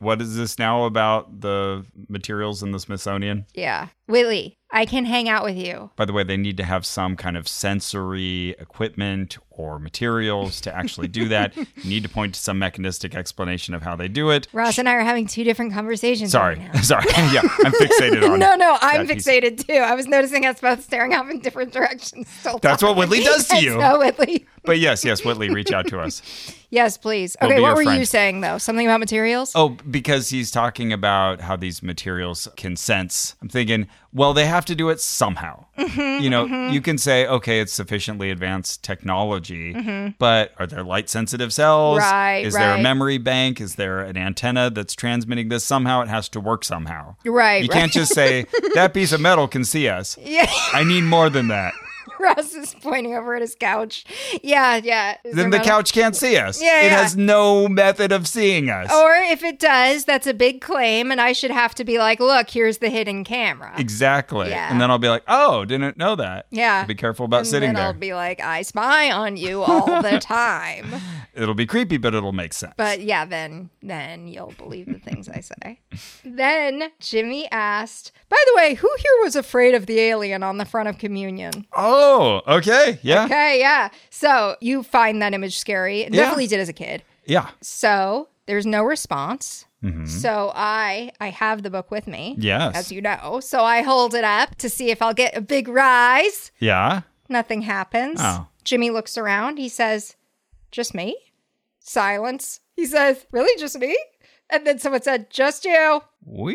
what is this now about the materials in the Smithsonian? Yeah. Whitley, I can hang out with you. By the way, they need to have some kind of sensory equipment or materials to actually do that. You need to point to some mechanistic explanation of how they do it. Ross and I are having two different conversations. Sorry. Right now. Sorry. Yeah, I'm fixated on No, no, I'm that piece. fixated too. I was noticing us both staring off in different directions. Still That's what talking. Whitley does to you. So, Whitley. But yes, yes, Whitley, reach out to us. Yes, please. We'll Okay, be what your were friend. you saying, though? Something about materials? Oh, because he's talking about how these materials can sense. I'm thinking, well, they have to do it somehow. Mm-hmm, you know, mm-hmm. you can say, okay, it's sufficiently advanced technology, Mm-hmm. but are there light sensitive cells? Right, Is there a right. memory bank? Is there an antenna that's transmitting this? Somehow it has to work somehow. Right, You right. can't just say, that piece of metal can see us. Yeah. I need more than that. Ross is pointing over at his couch. Yeah, yeah. Is Then there the metal- couch can't see us. Yeah, it yeah. has no method of seeing us. Or if it does, that's a big claim, and I should have to be like, look, here's the hidden camera. Exactly. Yeah. And then I'll be like, oh, didn't know that. Yeah. Be careful about and sitting then there. I'll be like, I spy on you all the time. It'll be creepy, but it'll make sense. But yeah, then then you'll believe the things I say. Then Jimmy asked, by the way, who here was afraid of the alien on the front of communion? oh, okay. Yeah. Okay, yeah. So you find that image scary. Definitely did as a kid. Yeah. So there's no response. So I I have the book with me. Yes. As you know. So I hold it up to see if I'll get a big rise. Yeah. Nothing happens. Oh. Jimmy looks around. He says, just me? Silence. He says, really, just me? And then someone said, just you.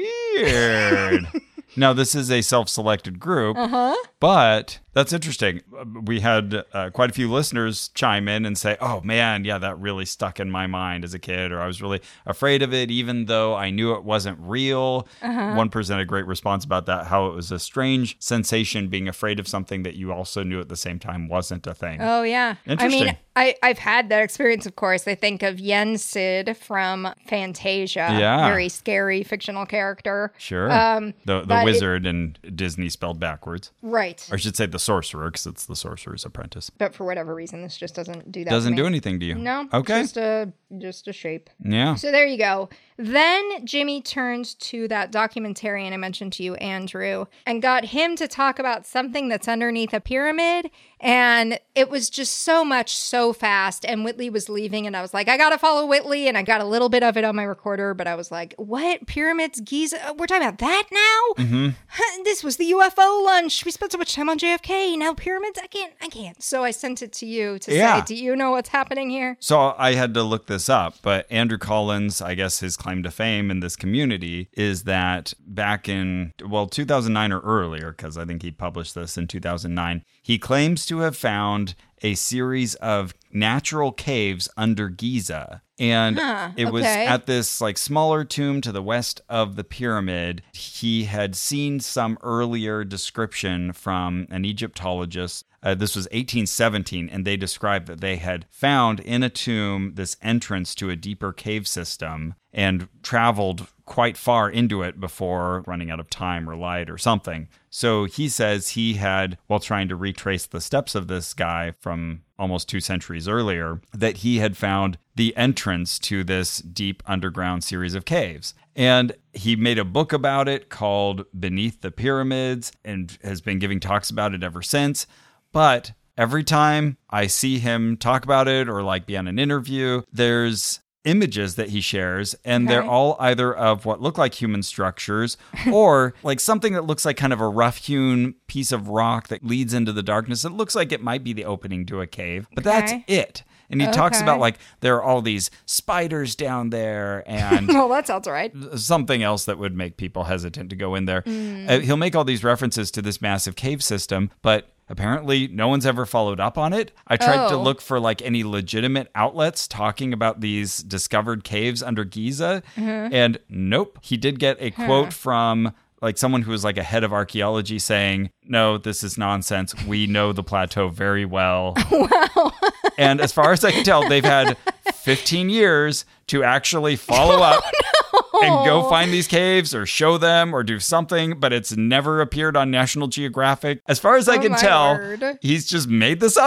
Weird. Now, this is a self-selected group, Uh-huh. but that's interesting. We had uh, quite a few listeners chime in and say, oh, man, yeah, that really stuck in my mind as a kid, or I was really afraid of it, even though I knew it wasn't real. Uh-huh. One person had a great response about that, how it was a strange sensation being afraid of something that you also knew at the same time wasn't a thing. Oh, yeah. I Interesting. mean, I, I've had that experience, of course. I think of Yen Sid from Fantasia. Yeah. Very scary fictional character. Sure. Um, the the but it- wizard and Disney spelled backwards. Right. Or I should say the sorcerer, because it's the sorcerer's apprentice. But for whatever reason, this just doesn't do that. Doesn't to me. do anything to you. No. Okay. Just a, just a shape. Yeah. So there you go. Then Jimmy turned to that documentarian I mentioned to you, Andrew, and got him to talk about something that's underneath a pyramid. And it was just so much so fast. And Whitley was leaving, and I was like, I got to follow Whitley. And I got a little bit of it on my recorder, but I was like, what? Pyramids, Giza? We're talking about that now? Mm-hmm. This was the U F O lunch. We spent so much time on J F K. Now pyramids? I can't, I can't. So I sent it to you to Yeah. say, do you know what's happening here? So I had to look this up, but Andrew Collins, I guess his claim to fame in this community is that back in, well, two thousand nine or earlier, because I think he published this in two thousand nine, he claims to have found a series of natural caves under Giza. And Huh, it was okay. at this like smaller tomb to the west of the pyramid. He had seen some earlier description from an Egyptologist. Uh, this was eighteen seventeen, and they described that they had found in a tomb this entrance to a deeper cave system and traveled quite far into it before running out of time or light or something. So he says he had, while trying to retrace the steps of this guy from almost two centuries earlier, that he had found the entrance to this deep underground series of caves. And he made a book about it called Beneath the Pyramids and has been giving talks about it ever since. But every time I see him talk about it or like be on an interview, there's images that he shares, and they're Okay. all either of what look like human structures or like something that looks like kind of a rough-hewn piece of rock that leads into the darkness. It looks like it might be the opening to a cave, but that's Okay. it. And he talks Okay. about like there are all these spiders down there and Well, that sounds right. something else that would make people hesitant to go in there. Uh, he'll make all these references to this massive cave system, but apparently no one's ever followed up on it. I tried to Oh. look for like any legitimate outlets talking about these discovered caves under Giza, and nope. He did get a quote from like someone who was like a head of archaeology saying, no, this is nonsense. We know the plateau very well. Wow. And as far as I can tell, they've had fifteen years to actually follow up and go find these caves or show them or do something, but it's never appeared on National Geographic. As far as I Oh can my tell, word. he's just made this up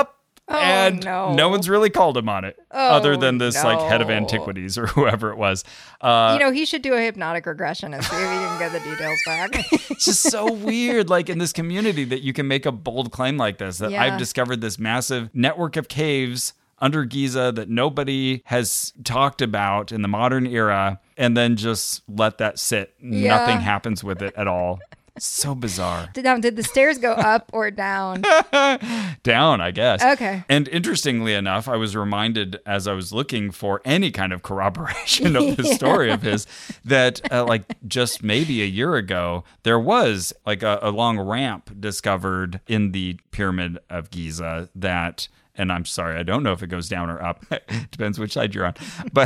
Oh, and no. no one's really called him on it, Oh, other than this like head of no. antiquities or whoever it was. Uh, You know, he should do a hypnotic regression and see if he can get the details back. It's just so weird, like in this community, that you can make a bold claim like this, that Yeah. I've discovered this massive network of caves under Giza that nobody has talked about in the modern era, and then just let that sit. Yeah. Nothing happens with it at all. So bizarre. Now, did the stairs go up or down? Down, I guess. Okay. And interestingly enough, I was reminded as I was looking for any kind of corroboration of this story of his, that uh, like just maybe a year ago, there was like a, a long ramp discovered in the Pyramid of Giza that, and I'm sorry, I don't know if it goes down or up. Depends which side you're on. But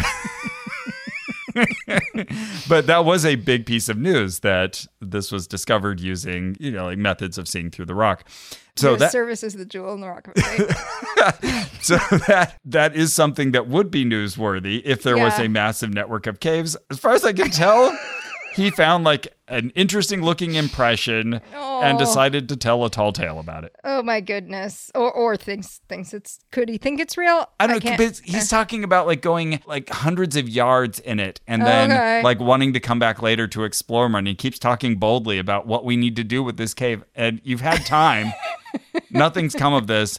but that was a big piece of news, that this was discovered using, you know, like methods of seeing through the rock. So Your that service is the jewel in the rock of faith. so that that is something that would be newsworthy if there was Yeah. a massive network of caves. As far as I can tell, he found like an interesting looking impression and Oh. decided to tell a tall tale about it. Oh my goodness. Or or thinks thinks it's could he think it's real? I don't know, can't- but he's talking about like going like hundreds of yards in it and then Okay. like wanting to come back later to explore more. And he keeps talking boldly about what we need to do with this cave. And you've had time. Nothing's come of this.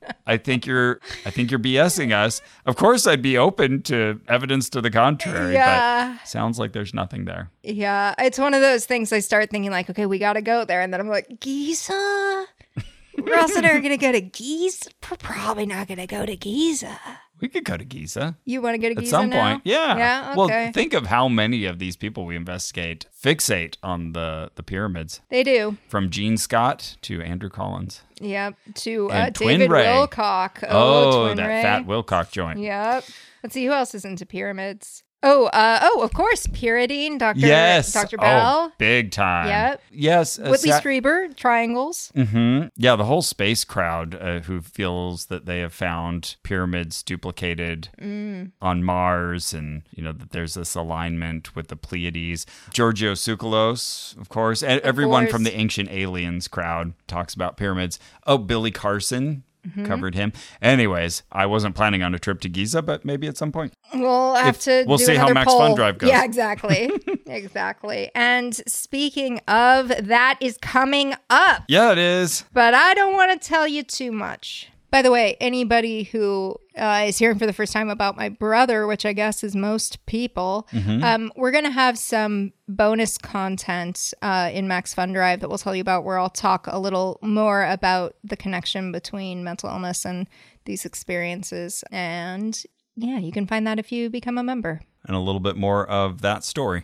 I think you're I think you're BSing us. Of course I'd be open to evidence to the contrary, Yeah. but sounds like there's nothing there. Yeah, it's one of those things I start thinking like, okay, we got to go there. And then I'm like, Giza? Ross and I are going to go to Giza? We're probably not going to go to Giza. We could go to Giza. You want to go to At Giza some now? point, yeah. Yeah, Well, okay. think of how many of these people we investigate fixate on the, the pyramids. They do. From Gene Scott to Andrew Collins. Yep. To uh, And Twin David Ray. Wilcock. Oh, Oh, Twin that Ray. fat Wilcock joint. Yep. Let's see who else is into pyramids. Oh, uh, oh, of course, Pyridine, Doctor Yes. Doctor Oh, Bell. big time. Yep. Yes. uh, Whitley Sa- Strieber, triangles. Mm-hmm. Yeah, the whole space crowd uh, who feels that they have found pyramids duplicated Mm. on Mars, and you know that there's this alignment with the Pleiades. Giorgio Tsoukalos, of course, and everyone course. from the Ancient Aliens crowd talks about pyramids. Oh, Billy Carson. Mm-hmm. Covered him. Anyways, I wasn't planning on a trip to Giza, but maybe at some point. We'll have If- to. we'll do see how another Max poll. Fun Drive goes. Yeah, exactly, exactly. And speaking of, that is coming up, Yeah, it is. but I don't want to tell you too much. By the way, anybody who uh, is hearing for the first time about my brother, which I guess is most people, Mm-hmm. um, we're going to have some bonus content uh, in Max Fun Drive that we'll tell you about, where I'll talk a little more about the connection between mental illness and these experiences. And yeah, you can find that if you become a member. And a little bit more of that story.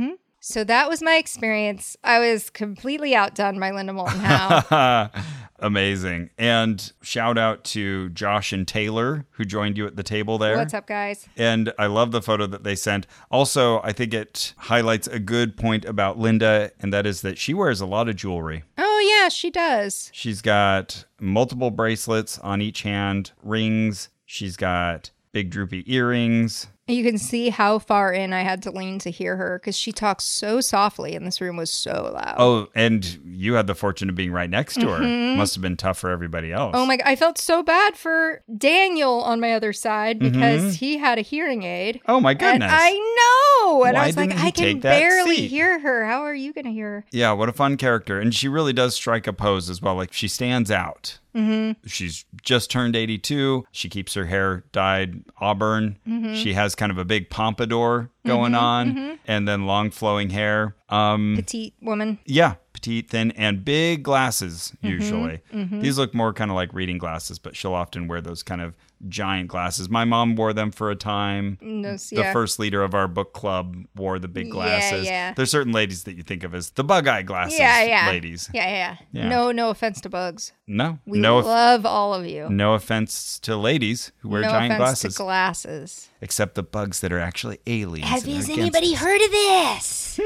So that was my experience. I was completely outdone by Linda Moulton Howe. Amazing. And shout out to Josh and Taylor, who joined you at the table there. What's up, guys? And I love the photo that they sent. Also, I think it highlights a good point about Linda, and that is that she wears a lot of jewelry. Oh, yeah, she does. She's got multiple bracelets on each hand, rings. She's got big droopy earrings. You can see how far in I had to lean to hear her because she talks so softly and this room was so loud. Oh, and you had the fortune of being right next to her. Must have been tough for everybody else. Oh my God. I felt so bad for Daniel on my other side because Mm-hmm. he had a hearing aid. Oh, my And goodness. I know. And Why I was like, didn't he I can take that barely seat? hear her. How are you going to hear her? Yeah, what a fun character. And she really does strike a pose as well. Like, she stands out. Mm-hmm. She's just turned eighty-two. She keeps her hair dyed auburn. Mm-hmm. She has kind of a big pompadour going on and then long flowing hair. Um, Petite woman. yeah, petite, thin, and big glasses Mm-hmm. usually. These look more kind of like reading glasses, but she'll often wear those kind of giant glasses. My mom wore them for a time. No, The yeah. first leader of our book club wore the big Yeah, glasses. yeah. There's certain ladies that you think of as the bug eye glasses yeah, yeah. ladies. Yeah, yeah, Yeah. No, no offense to bugs. No, We no, off- love all of you. no offense to ladies who wear no giant offense glasses, to glasses. except the bugs that are actually aliens. Have and are has against anybody us. heard of this?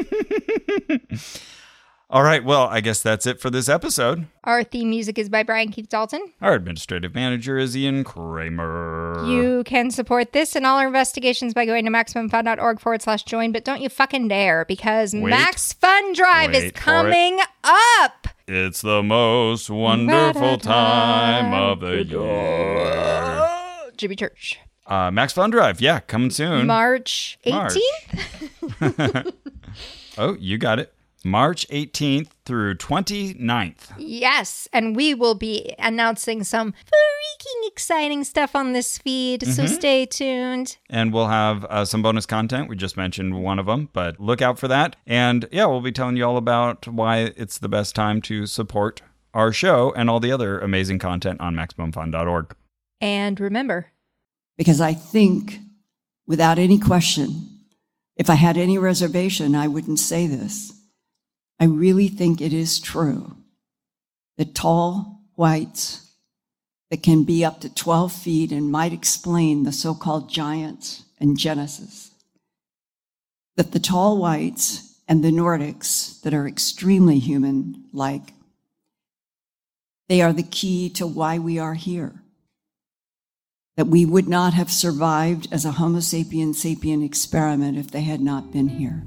All right, well, I guess that's it for this episode. Our theme music is by Brian Keith Dalton. Our administrative manager is Ian Kramer. You can support this and all our investigations by going to maximumfun.org forward slash join, but don't you fucking dare because Wait. Max Fun Drive Wait is for it. coming up. It's the most wonderful time of the year. Jimmy Church. Uh, Max Fun Drive, yeah, coming soon. March March. eighteenth? Oh, you got it. March eighteenth through twenty-ninth. Yes, and we will be announcing some freaking exciting stuff on this feed, so Mm-hmm. stay tuned. And we'll have uh, some bonus content. We just mentioned one of them, but look out for that. And yeah, we'll be telling you all about why it's the best time to support our show and all the other amazing content on maximum fun dot org. And remember, Because I think, without any question, if I had any reservation, I wouldn't say this. I really think it is true that tall whites that can be up to twelve feet and might explain the so-called giants and Genesis, that the tall whites and the Nordics that are extremely human-like, they are the key to why we are here. That we would not have survived as a Homo sapien sapien experiment if they had not been here.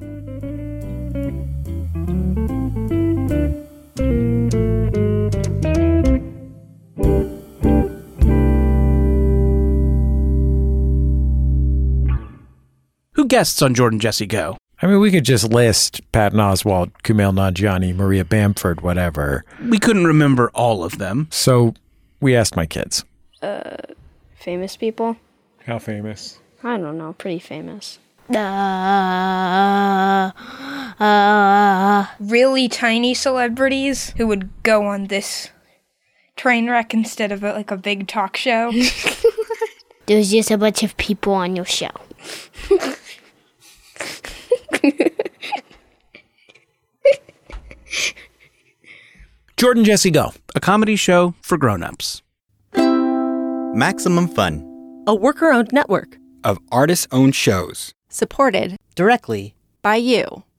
Who guests on Jordan Jesse Go? I mean, we could just list Patton Oswalt, Kumail Nanjiani, Maria Bamford, whatever. We couldn't remember all of them. So we asked my kids. Uh, famous people? How famous? I don't know, pretty famous. Uh, uh, really tiny celebrities who would go on this train wreck instead of a, like a big talk show. There's just a bunch of people on your show. Jordan Jesse Go, a comedy show for grown-ups. Maximum Fun. A worker-owned network of artist-owned shows. Supported Directly by you.